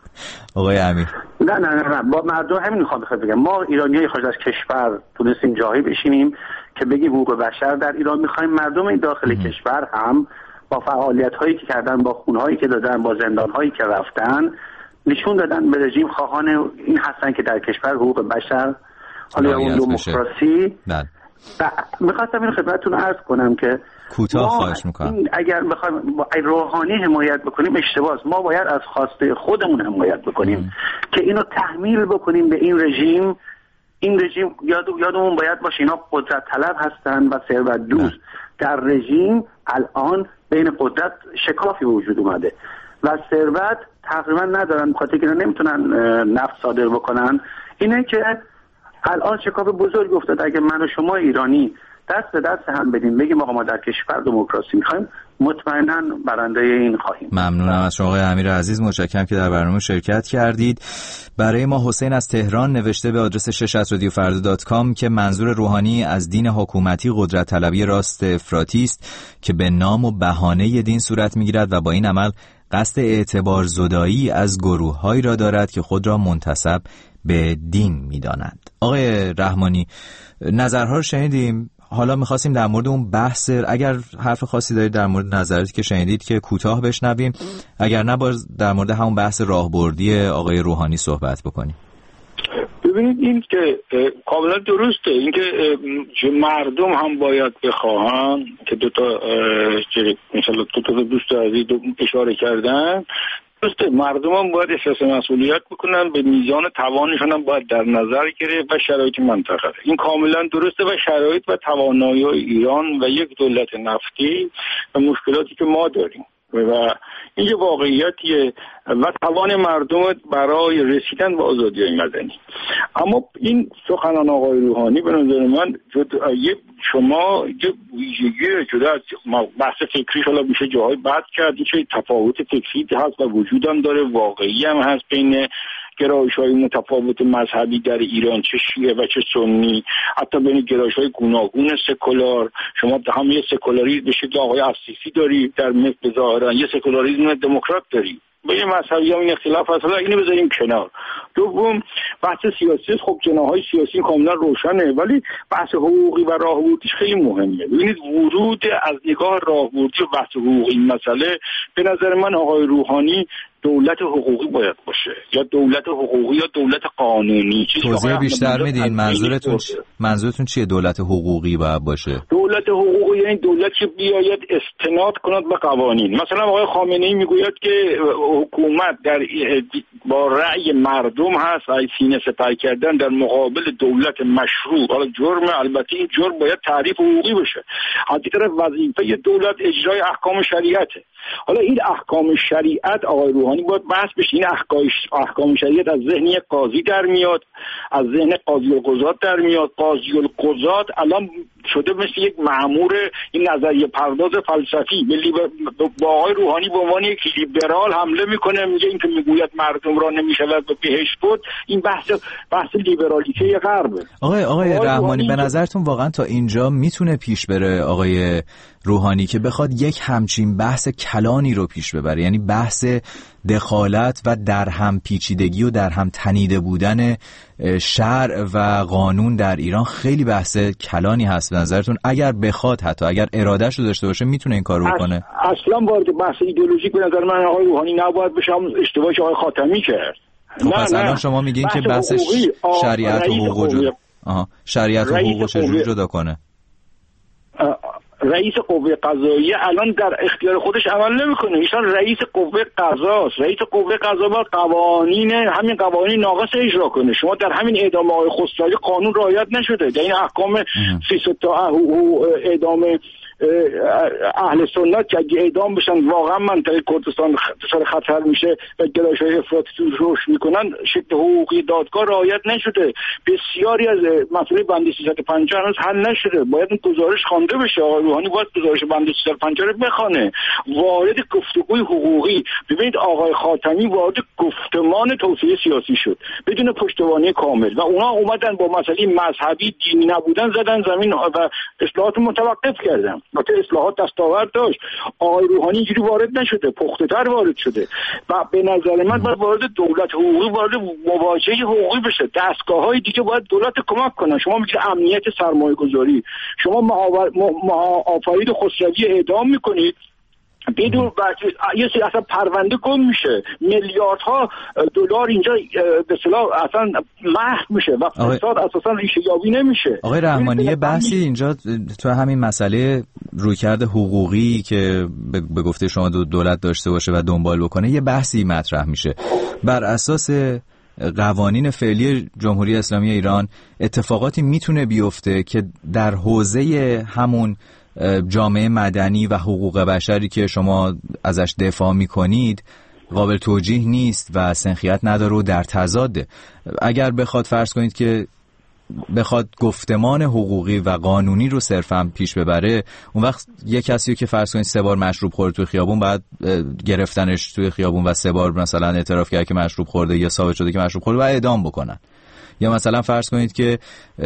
آقای امیر؟ نه نه نه, نه. با مردم همین میخوام بگم، ما ایرانیای خارج از کشور تونستیم جایی بشینیم که بگیم حقوق بشر در ایران میخوایم. مردم داخل ام. کشور هم با فعالیت هایی که کردن، با خون هایی که دادن، با زندان هایی که رفتن، نشون دادن به رژیم خواهان این هستن که در کشور حقوق بشر، حالا اون دموکراسی. میخواستم این خدمتتون عرض کنم که کوتاه خواهش میکنم اگر بخوایم با روحانی حمایت بکنیم اشتباهه. ما باید از خواسته خودمون حمایت بکنیم ام. که اینو تحمیل بکنیم به این رژیم. این رژیم یاد یادمون باید باشه اینا قدرت طلب هستن و ثروت دوست. در رژیم الان بین قدرت شکافی وجود اومده و ثروت تقریبا ندارن، بخاطر که نمیتونن نفت صادر بکنن. اینه که الان شکاف بزرگ افتاده. اگه من و شما ایرانی دست به دست هم بدیم بگیم آقا ما در کشور دموکراسی میخوایم، مطمئنا برنده این خواهیم. ممنونم از شما آقای امیر عزیز، متشکرم که در برنامه شرکت کردید. برای ما حسین از تهران نوشته به آدرس شش ات رادیو فردا دات کام که منظور روحانی از دین حکومتی قدرت طلبی راست افراطی است که به نام و بهانه دین صورت میگیرد و با این عمل قصد اعتبار زدایی از گروه‌هایی را دارد که خود را منتسب به دین می‌دانند. آقای رحمانی نظرها رو شنیدیم، حالا می‌خواستیم در مورد اون بحث، اگر حرف خاصی دارید در مورد نظراتی که شنیدید که کوتاه بشنویم، اگر نه باز در مورد همون بحث راهبردی آقای روحانی صحبت بکنیم. ببینید این که کاملا درسته، این که مردم هم باید بخواهن که دو تا مثلا دو تا دوست عزیز اشاره کردن، درسته مردم هم باید احساس مسئولیت بکنن، به میزان توانشون هم باید در نظر گرفت و شرایط منطقه. این کاملا درسته و شرایط و توانایی ایران و یک دولت نفتی و مشکلاتی که ما داریم و این یه واقعیتیه و توان مردم برای رسیدن به آزادی مدنی. اما این سخنان آقای روحانی به نظر من یه شما یه ویژگی جدا از بحث فکری حالا میشه جاهای بحث کرد، این تفاوت فکری هست و وجودم داره، واقعی هم هست بین گرایش‌های متفاوت مذهبی در ایران، چه شیعه و چه سنی، حتی بین گرایش‌های گوناگون سکولار. شما هم یه سکولاریسم به شکل آقای عسیسی داری در مصر ظاهرا، یه سکولاریسم دموکرات داری. بین مذهبی هم این اختلاف هست، حالا اینو بذاریم کنار. دوم بحث سیاسی، خب جناح‌های سیاسی کاملا روشنه، ولی بحث حقوقی و راهبردیش خیلی مهمه. ببینید ورود از نگاه راهبردی و بحث حقوقی این مسئله، به نظر من آقای روحانی دولت حقوقی باید باشه، یا دولت حقوقی یا دولت قانونی. توضیح بیشتر میدین منظورتون چ... منظورتون چیه دولت حقوقی باید باشه؟ دولت حقوقی یعنی دولتی که بیاید استناد کند به قوانین. مثلا آقای خامنه‌ای میگوید که حکومت در با رأی مردم هست، رأی سینه سپر کردن در مقابل دولت مشروع. حالا جرم، البته این جرم باید تعریف حقوقی بشه. از طرف وظیفه دولت اجرای احکام شریعته. حالا این احکام شریعت آقای روحانی باید بحث بشه. این احکام شریعت از ذهن یک قاضی در میاد، از ذهن قاضی القضات در میاد. قاضی القضات الان شده مثل یک مأمور این نظریه پرداز فلسفی. با آقای روحانی به عنوان یک لیبرال حمله میکنه، میگه این که میگوید مردم را نمیشود به بهشت برد، این بحث بحث لیبرالیته غربه. آقای آقای رحمانی به نظرتون واقعا تا اینجا میتونه پیش بره آقای روحانی که بخواد یک همچین بحث کلانی رو پیش ببره، یعنی بحث دخالت و در هم پیچیدگی و در هم تنیده بودن شرع و قانون در ایران خیلی بحث کلانی هست به نظرتون؟ اگر بخواد، حتی اگر ارادهش رو داشته باشه، میتونه این کار رو بکنه؟ اصلا وارد بحث ایدئولوژیک به نظر من آقای روحانی نباید بشه. اشتباهی آقای خاتمی کرد. خب پس الان شما میگین که بحث شریعت و حقوق جدا آها شریعت و حقوق چجوری جدا کنه؟ رئیس قوه قضاییه الان در اختیار خودش عمل نمیکنه. ایشان رئیس قوه قضاست. رئیس قوه قضا باید قوانین همین قوانین ناقص اجرا کنه. شما در همین اعدام آقای خسروی قانون رعایت نشده. در این احکام سیصد تا اعدام اهل سنت که اگه اعدام بشن واقعا منطقه کردستان دچار خطر میشه و گرایش‌های افراطی توش رشد میکنن، شکل حقوقی دادگاه رعایت نشده. بسیاری از مسئله بند سیصد و پنجاه هنوز حل نشده. باید این گزارش خوانده بشه. آقای روحانی باید گزارش بند سیصد و پنجاه رو بخونه. وارد گفتگوی حقوقی، ببینید آقای خاتمی وارد گفتمان توسعه سیاسی شد بدون پشتوانه کامل و اونا اومدن با مسئله مذهبی دینی نبودن زدن زمین و اصلاحات متوقف کردن. البته اصلاحات دستاورد داشت. آقای روحانی اینجوری وارد نشده، پخته‌تر وارد شده و به نظر من باید وارد دولت حقوقی، وارد مواجهه حقوقی بشه. دستگاه‌های دیگه باید دولت کمک کنه. شما میگید امنیت سرمایه‌گذاری، شما معافرید خسروی اعدام میکنید بدون یه سری اصلا پرونده گم میشه، میلیاردها دلار اینجا به اصطلاح اصلا محو میشه و فساد اساسا ریشه یابی نمیشه. آقای رحمانی یه بحثی اینجا تو همین مسئله رویکرد حقوقی که به گفته شما دولت داشته باشه و دنبال بکنه، یه بحثی مطرح میشه. بر اساس قوانین فعلی جمهوری اسلامی ایران اتفاقاتی میتونه بیفته که در حوزه همون جامعه مدنی و حقوق بشری که شما ازش دفاع میکنید قابل توجیه نیست و سنخیت نداره و در تضاده. اگر بخواد فرض کنید که بخواد گفتمان حقوقی و قانونی رو صرفا پیش ببره، اون وقت یک کسی که فرض کنید سه بار مشروب خورده توی خیابون بعد گرفتنش توی خیابون و سه بار مثلا اعتراف کرد که مشروب خورده یا ثابت شده که مشروب خورده و اعدام بکنن. یا مثلا فرض کنید که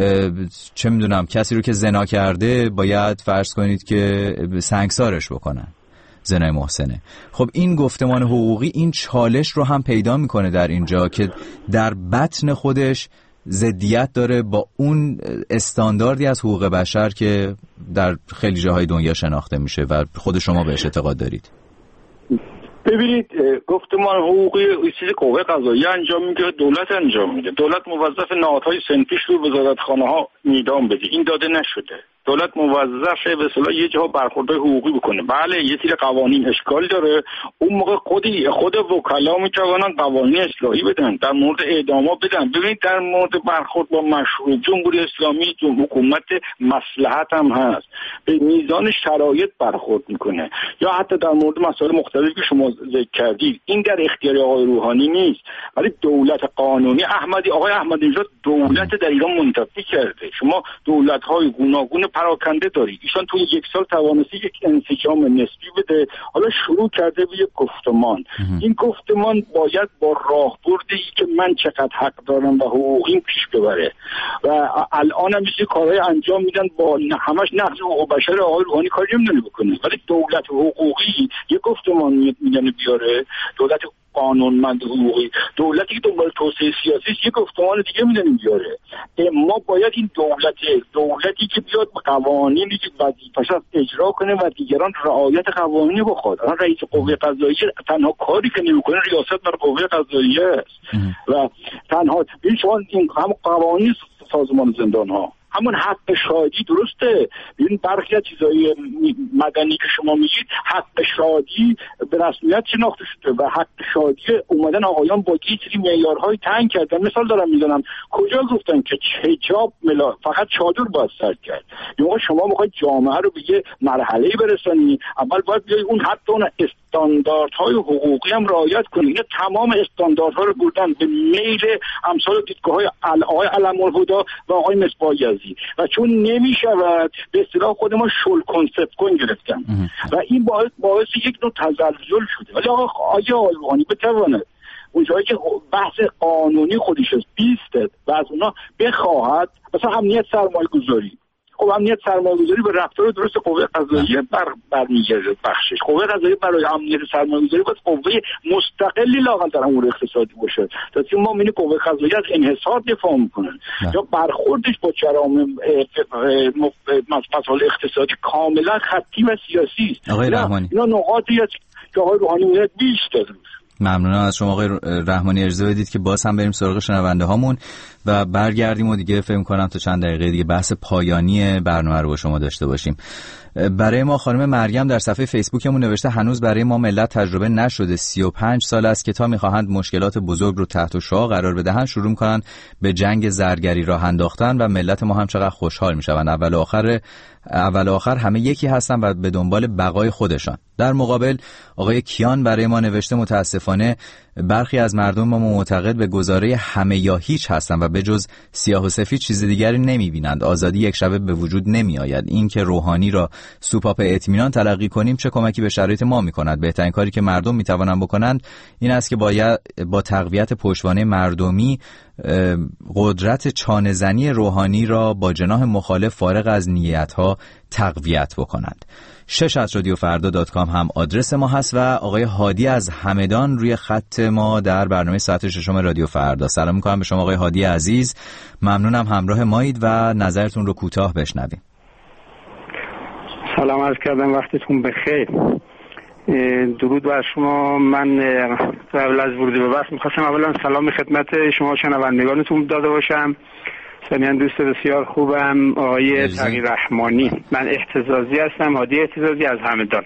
چه میدونم کسی رو که زنا کرده باید فرض کنید که سنگسارش بکنن، زنای محسنه. خب این گفتمان حقوقی این چالش رو هم پیدا میکنه در اینجا که در بطن خودش ضدیت داره با اون استانداردی از حقوق بشر که در خیلی جاهای دنیا شناخته میشه و خود شما بهش اعتقاد دارید. ببینید گفتمان حقوقی چیز قوه قضاییه انجام میده، دولت انجام میده. دولت موظف نهادهای صنفیش رو وزارتخانه ها میدان بده، این داده نشده. دولت موظفه به اصطلاح یه جا برخوردهای حقوقی بکنه. بله یه سری قوانین اشکال داره، اون موقع خودی خود وکلا میتونن قوانین اصلاحی بدن، در مورد اعداما بدن. ببینید در مورد برخورد با مشروع جمهوری اسلامی حکومت مصلحت هم هست، به میزان شرایط برخورد میکنه. یا حتی در مورد مسائل مختلفی که شما ذکر کردید این در اختیار آقای روحانی نیست، ولی دولت قانونی احمدی آقای احمدی نژاد دولت در ایران منتفی کرده. شما دولت‌های گوناگون پراکنده دارید. ایشان توی یک سال توانسته یک انسجام نسبی بده. حالا شروع کرده به یک گفتمان. این گفتمان باید با راهبردی که من چقدر حق دارم و حقوقیم پیش ببره و الان هم مثل کارهای انجام میدن با همش نقض حقوق بشر آقای روحانی کاری نمی‌کنه بکنه، ولی دولت حقوقی یک گفتمان میدن بیاره. دولت قانونمند حقوقی. دولتی که دنبال توسعه سیاسی است یه گفتمان دیگه میدونیم بیاره. ما باید این دولت دولتی که بیاد قوانینی که وظیفه‌اش است اجرا کنه و دیگران رعایت قوانین بخواد. الان رئیس قوه قضاییه تنها کاری که نمیکنه ریاست بر قوه قضاییه است و تنها این شما این هم قوانین سازمان زندان ها همون حق شادی درسته. این برخی از چیزای مدنی که شما میگید حق شادی به رسمیت شناخته شده و حق شادی اومدن آقایان با یه سری معیارهای تعیین کردن. مثال دارم میزنم، کجا گفتن که حجاب ملا فقط چادر باید سر کرد؟ یا شما میخواید جامعه رو به یه مرحله‌ای برسونی، اول باید بیای اون حتی اون استانداردهای حقوقی هم رعایت کنید. اینا تمام استانداردها رو بردن به میل امثال دیدگاه‌های آقای علم‌الهدی و آقای مصباحی و چون نمیشود به اصطلاح خود ما شل کنسپت کن گرفتن و این باعث باعث یک نوع تزلزل شده. ولی آقا آقای روحانی بتواند اون جایی که بحث قانونی خودش است بیسته و از اونا بخواهد مثلا امنیت سرمایه گذاری، خب امنیت سرمایه گذاری به رفتار درست قوه قضاییه بر برمیگرده بخشش. قوه قضاییه برای امنیت سرمایه گذاری باید قوه مستقلی لااقل در امور اقتصادی باشه تا اینکه ما می‌بینیم قوه قضاییه از انحصار دفاع میکنه یا برخوردش با جرائم مسائل اقتصادی کاملا خطی و سیاسی است. آقای رحمانی اینا نقاطی است که آقای روحانی میاد بیست. ممنونم از شما آقای رحمانی. اجازه بدید که باز هم بریم سراغ شنونده هامون و برگردیم و دیگه فکر کنم تا چند دقیقه دیگه بحث پایانی برنامه رو با شما داشته باشیم. برای ما خانم مریم در صفحه فیسبوکمون نوشته هنوز برای ما ملت تجربه نشده، سی و پنج سال است که تا میخواهند مشکلات بزرگ رو تحت شعاع قرار بدهند شروع میکنن به جنگ زرگری راه انداختن و ملت ما هم چقدر خوشحال میشوند. اول و آخر اول و آخر همه یکی هستن و به دنبال بقای خودشان. در مقابل آقای کیان برای ما نوشته متاسفانه برخی از مردم ما معتقد به گزاره همه یا هیچ هستند و به جز سیاه و سفید چیز دیگری نمیبینند. آزادی یک شبه به وجود نمی آید. این که روحانی را سوپاپ اطمینان تلقی کنیم چه کمکی به شرایط ما میکند؟ بهترین کاری که مردم میتوانند بکنند این است که باید با تقویت پشتوانه مردمی قدرت چانه‌زنی روحانی را با جناح مخالف فارغ از نیت‌ها تقویت بکنند. شش at رادیو فردا دات کام هم آدرس ما هست و آقای هادی از همدان روی خط ما در برنامه ساعت ششم رادیو فردا. سلام می‌کنم به شما آقای هادی عزیز، ممنونم همراه مایید و نظرتون رو کوتاه بشنویم. سلام عرض کردم، وقتتون بخیر. درود بر شما. من قبل از ورود به بحث می‌خواستم اولا سلام خدمت شما شنوندگانتون داده باشم. ثانیاً دوست بسیار خوبم آقای تقی رحمانی. من اهتزازی هستم، هادی اهتزازی از همدان.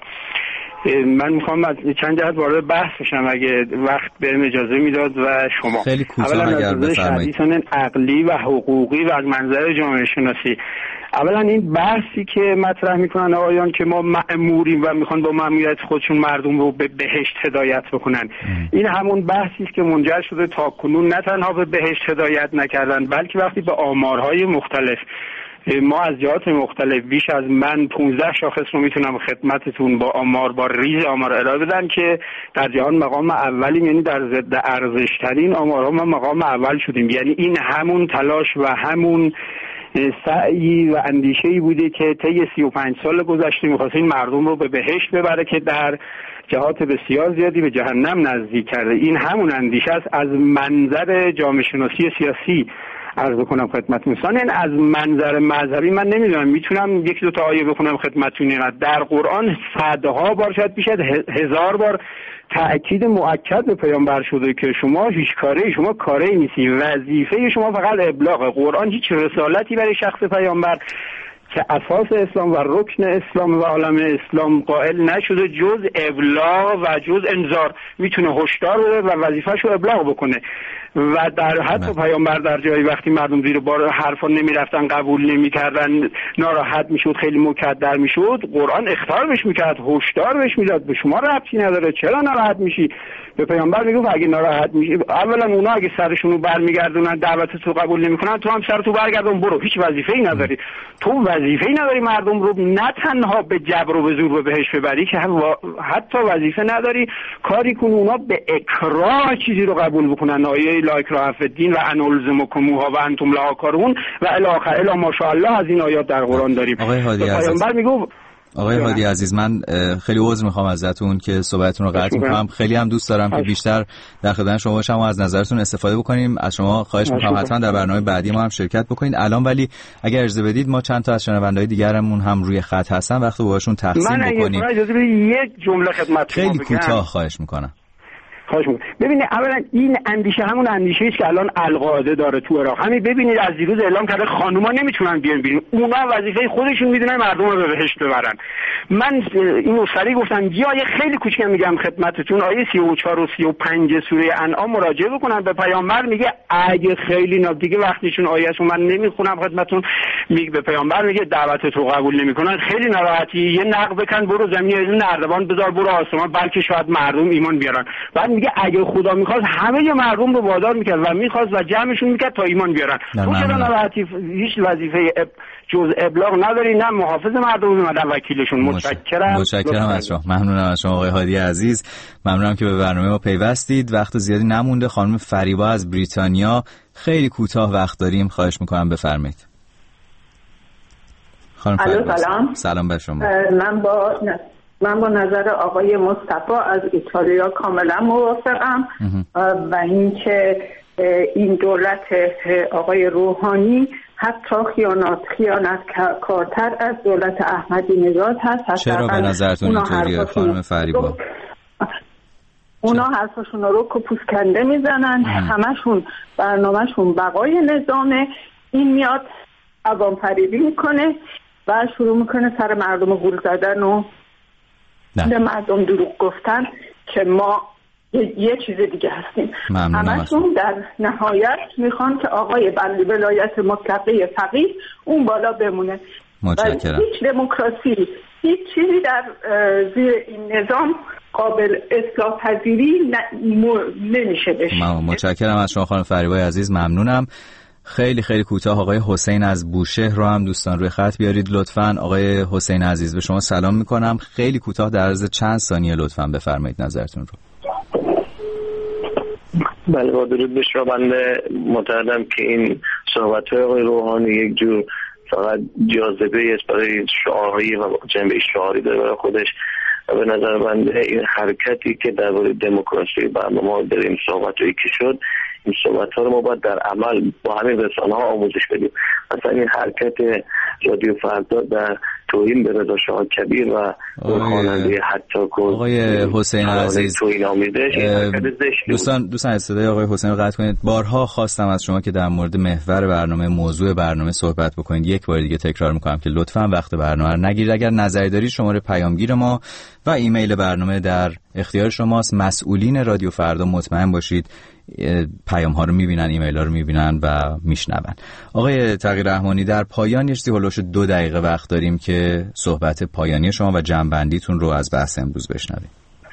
من میخوام از چند جهت وارد بحث بشم اگه وقت بهم اجازه میداد و شما. خیلی کوتاه اولا اگر بفرمایید. اولا عقلی و حقوقی و از منظر جامعه شناسی. اولا این بحثی که مطرح میکنن آقایان که ما مأموریم و میخوان با مأموریت خودشون مردم رو به بهشت هدایت بکنن، این همون بحثی است که منجر شده تا کنون نه تنها به بهشت هدایت نکردن بلکه وقتی به آمارهای مختلف ما از جهات مختلف بیش از من پانزده شاخص رو میتونم خدمتتون با آمار با ریز آمار ارائه بدم که در جهان مقام اولیم، یعنی در ضد ارزشترین آمارها ما مقام اول شدیم. یعنی این همون تلاش و همون سعی و اندیشه‌ای بوده که طی سی و پنج سال گذشته می‌خواست این مردم رو به بهشت ببره که در جهات بسیار زیادی به جهنم نزدیک کرده. این همون اندیشه است از منظر جامعه شناسی سیاسی عرض بکنم خدمتتون. ثانیاً از منظر مذهبی من نمیدونم میتونم یک دو تا آیه بخونم خدمتتون. در قرآن صدها بار شاید بیش از هزار بار تأکید مؤکد به پیامبر شده که شما هیچ کاری شما کاری نیستی، وظیفه شما فقط ابلاغ. قرآن هیچ رسالتی برای شخص پیامبر که اساس اسلام و رکن اسلام و عالم اسلام قائل نشده جز ابلاغ و جز انذار. میتونه هشدار بده و وظیفه‌شو ابلاغ بکنه و در حتی پیامبر در جایی وقتی مردم زیر بار حرفا نمیرفتن قبول نمیکردن ناراحت میشد خیلی مکدر میشد، قرآن اخطار بهش میکرد، هشدار بهش میداد به شما ربطی نداره چرا ناراحت میشی. به پیامبر میگفت اگه ناراحت میشی اولا اونا اگه سرشون رو برمیگردونن دعوت تو قبول نمیکنن تو هم سرتو برگردون برو، هیچ وظیفه‌ای نداری. تو وظیفه‌ای نداری مردم رو نه تنها به جبر و به زور به بهش ببری که حتی وظیفه نداری کاری کنی اونا به اکراه چیزی رو قبول بکنن. آیه لا اکراه فی الدین و ان الزمکموها و انتم لها کارهون و الی آخر الی ماشاءالله از این آیات در قرآن داریم. آقای هادی عزیز پیامبر میگفت آقای هادی عزیز، من خیلی عذر میخوام ازتون که صحبتتون رو قطع میکنم. خیلی هم دوست دارم که بیشتر در خدمت شما باشم و از نظرتون استفاده بکنیم. از شما خواهش میکنم حتما در برنامه بعدی ما هم شرکت بکنید. الان ولی اگر اجازه بدید ما چند تا از شنونده‌های دیگرمون هم روی خط هستن، وقتی باشون تقسیم بکنیم. من اجازه بدید یک جمله خدمت شما خیلی کوتاه خواهش میکنم. ببینید اولا این اندیشه همون اندیشه است که الان القاعده داره تو عراق. همین ببینید از دیروز اعلام کرده خانوما نمیتونن بیان بیرون، اونا وظیفه خودشون میدونن مردم رو به بهشت ببرن. من اینو سریع گفتم. جای خیلی کوچیک میگم خدمتتون، آیه سی و چهار و سی و پنج سوره انعام مراجعه بکنن به پیامبر. میگه اگه خیلی ناب دیگه وقتیشون آیه‌شو من نمیخونم خدمتتون، میگه به پیامبر میگه دعوت تو قبول نمیکنن، خیلی ناراحتی، یه نق بکن برو زمین نردبان بذار برو آسمان، بلکه شاید مردم ایمان بیارن. بعد میگه اگه خدا میخواست همه مردم رو وادار میکرد و میخواست و جمعشون میکرد تا ایمان بیارن. تو چرا ناراحتی؟ هیچ وظیفه اب... جز ابلاغ نداری، نه محافظ مردم اومدن وکیلشون. متشکرم. متشکرم از شما. ممنونم از شما آقای هادی عزیز. ممنونم که به برنامه ما پیوستید. وقت زیادی نمونده. خانم فریبا از بریتانیا، خیلی کوتاه وقت داریم، خواهش میکنم بفرمایید. خانم فریبا سلام. سلام به شما. من با من با نظر آقای مصطفی از ایتالیا کاملا موافقم و اینکه این دولت آقای روحانی حتی خیانت خیانت کارتر از دولت احمدی نژاد هست. چرا به نظرتون اینطوریه خانم فریبا؟ اونا حرفشون رو کپوس کنده میزنن، همشون برنامهشون بقای نظامه. این میاد عوام فریبی میکنه و شروع میکنه سر مردم گول زدن و به مردم دروغ گفتن که ما یه, یه چیز دیگه هستیم. همشون در نهایت میخوان که آقای بلی ولایت مطلقه فقیه اون بالا بمونه. متشکرم. هیچ دموکراسی، هیچ چیزی در زیر این نظام قابل اصلاح پذیری نمیشه بشه. متشکرم از شما خانم فریبای عزیز، ممنونم. خیلی خیلی کوتاه آقای حسین از بوشهر رو هم دوستان روی خط بیارید لطفاً. آقای حسین عزیز به شما سلام میکنم. خیلی کوتاه در عرض چند ثانیه لطفاً بفرمایید نظرتون رو. بله با درود به شما. بنده معتقدم که این صحبت‌های آقای روحانی یک جور فقط جاذبه است برای شعاری و جنبه شعاری داره برای خودش و به نظر بنده این حرکتی که درباره دموکراسی برنامه داریم صحبت‌هایی که شد، این صحبت‌ها رو ما باید در عمل با همین رسانه‌ها آموزش بدیم. مثلا این حرکت رادیو فردا در توهین به رضا شاه کبیر و خواننده حتی کن آقای حسین عزیز دوستان دوستان صدای آقای حسین رو قطع کنید. بارها خواستم از شما که در مورد محور برنامه موضوع برنامه صحبت بکنید. یک بار دیگه تکرار میکنم که لطفاً وقت برنامه رو نگیرید. اگر نظری دارید شماره پیامگیر ما و ایمیل برنامه در اختیار شماست. مسئولین رادیو فردا مطمئن باشید پیام ها رو میبینن، ایمیل ها رو میبینن و میشنون. آقای تغییر رحمانی، در پایان یه چیزی هولوش دو دقیقه وقت داریم که صحبت پایانی شما و جنبندیتون رو از بحث امروز بشنویم.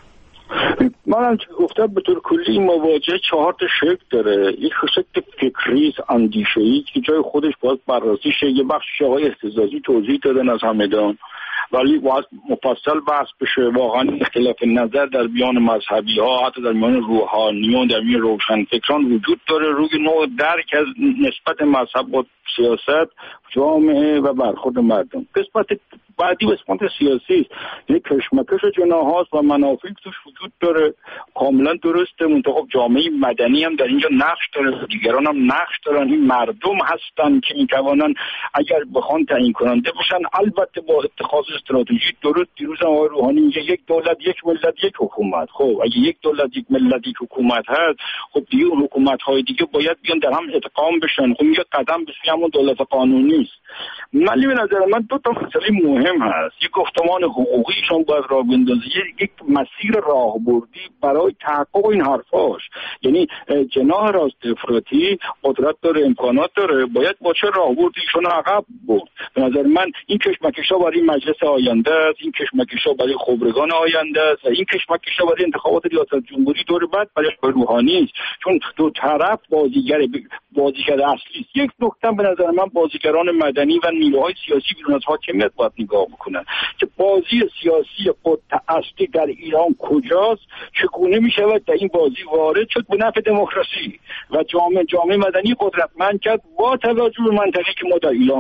منم که گفتم به طور کلی این مواجهه چهار تا شکل داره. یک شکل فکری اندیشه‌ای که جای خودش باید بررسی شه. یه بخش آقای اهتزازی توضیح دادن از همدان، ولی باید مفصل بحث بشه. واقعا اختلاف نظر در میان مذهبی ها، حتی در میان روحانیون، در میان روشنفکران وجود داره روی نوع درک از نسبت مذهب و سیاست، جامعه و برخورد مردم. قسمت بعدی قسمت سیاسی است. یک کشمکش جناحات و منافع توش وجود داره، کاملا درسته. منتها جامعه مدنی هم در اینجا نقش داره، دیگران هم نقش دارن. این مردم هستن که میتوانن اگر بخوان تعیین کننده باشن، البته با اتخاذ استراتژی درست. دیروز آقای روحانی میگه یک دولت یک ملت یک حکومت. خب اگه یک دولت یک ملت یک حکومت هست، خب دیگه اون حکومت های دیگه باید بیان در هم ادغام بشن. خب میگه قدم به سوی همون دولت قانونی است. ولی به نظر من دو تا مسئله مهم هست. یک گفتمان حقوقیشون باید راه بندازه، یک مسیر راهبردی برای تحقق این حرفاش. یعنی جناح راست افراطی قدرت داره، امکانات داره، باید با چه راهبردیشون عقب برد. به نظر من این کشمکش‌ها برای مجلس آینده است، این کشمکش‌ها برای خبرگان آینده است، این کشمکش‌ها برای انتخابات ریاست جمهوری دور بعد برای روحانی است. چون دو طرف بازیگر بازیگر اصلی است. یک نکته به نظر من بازیگران مدنی و نیروهای سیاسی بیرون از حاکمیت باید نگاه بکنن که بازی سیاسی قدرت اصلی در ایران کجاست، چگونه می شود در این بازی وارد شد به نفع دموکراسی و جامعه جامعه مدنی قدرتمند کرد با توجه به منطقه‌ای که ما در ایران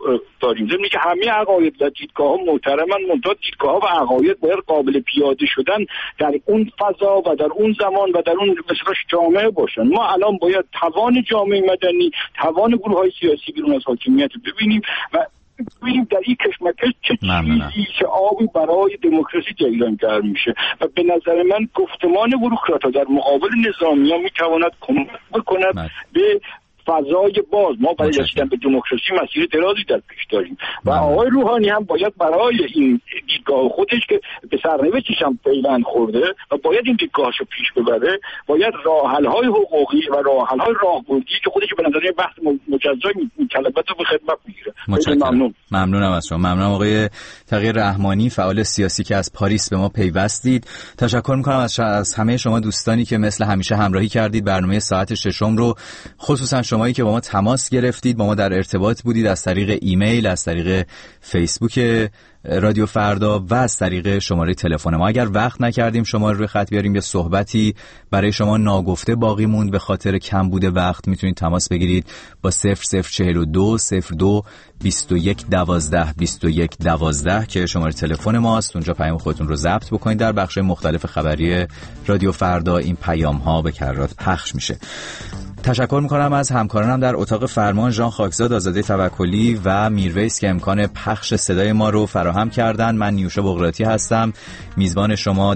داریم. ضمن که همه عقاید و دیدگاه ها محترمن، منتها دیدگاه ها و عقاید باید قابل پیاده شدن در اون فضا و در اون زمان و در اون بسیارش جامعه باشن. ما الان باید توان جامعه مدنی، توان گروه های سیاسی بیرون از حاکمیت ببینیم و ببینیم در این کشمکش چه چیزی چه آبی برای دموکراسی جریان گرم میشه و به نظر من گفتمان بوروکرات ها در مقابل نظامی ها میتواند کمک بکند مد. به فضای باز. ما برای رسیدن به دموکراسی مسیر درازی در پیش داریم و آقای روحانی هم باید برای این دیدگاه خودش که به سرنوشتش هم پیوند خورده و باید این دیدگاهشو پیش ببره، باید راه‌حل‌های حقوقی و راه‌حل‌های راهبردی که خودش به نظر بحث مجزای مطالبات رو به خدمت میگیره. ممنون. ممنونم از شما. ممنونم آقای تقی رحمانی، فعال سیاسی که از پاریس به ما پیوستید. تشکر می‌کنم از, از همه شما دوستانی که مثل همیشه همراهی کردید. برنامه ساعت ششم رو خصوصا شمایی که با ما تماس گرفتید، با ما در ارتباط بودید از طریق ایمیل، از طریق فیسبوک رادیو فردا و از طریق شماره تلفن ما. اگر وقت نکردیم شما رو روی خط بیاریم، یه صحبتی برای شما ناگفته باقی موند به خاطر کم بوده وقت، میتونید تماس بگیرید با صفر صفر چهل و دو صفر دو بیست و یک دوازده بیست و یک دوازده که شماره تلفن ماست. اونجا پیام خودتون رو ضبط بکنید. در بخش مختلف خبری رادیو فردا این پیام ها به کرات پخش میشه. تشکر میکنم از همکارانم در اتاق فرمان، ژان خاکزاد، آزاده توکلی و میرویس که امکان پخش صدای ما رو فراهم کردن. من نیوشا بغراتی هستم، میزبان شما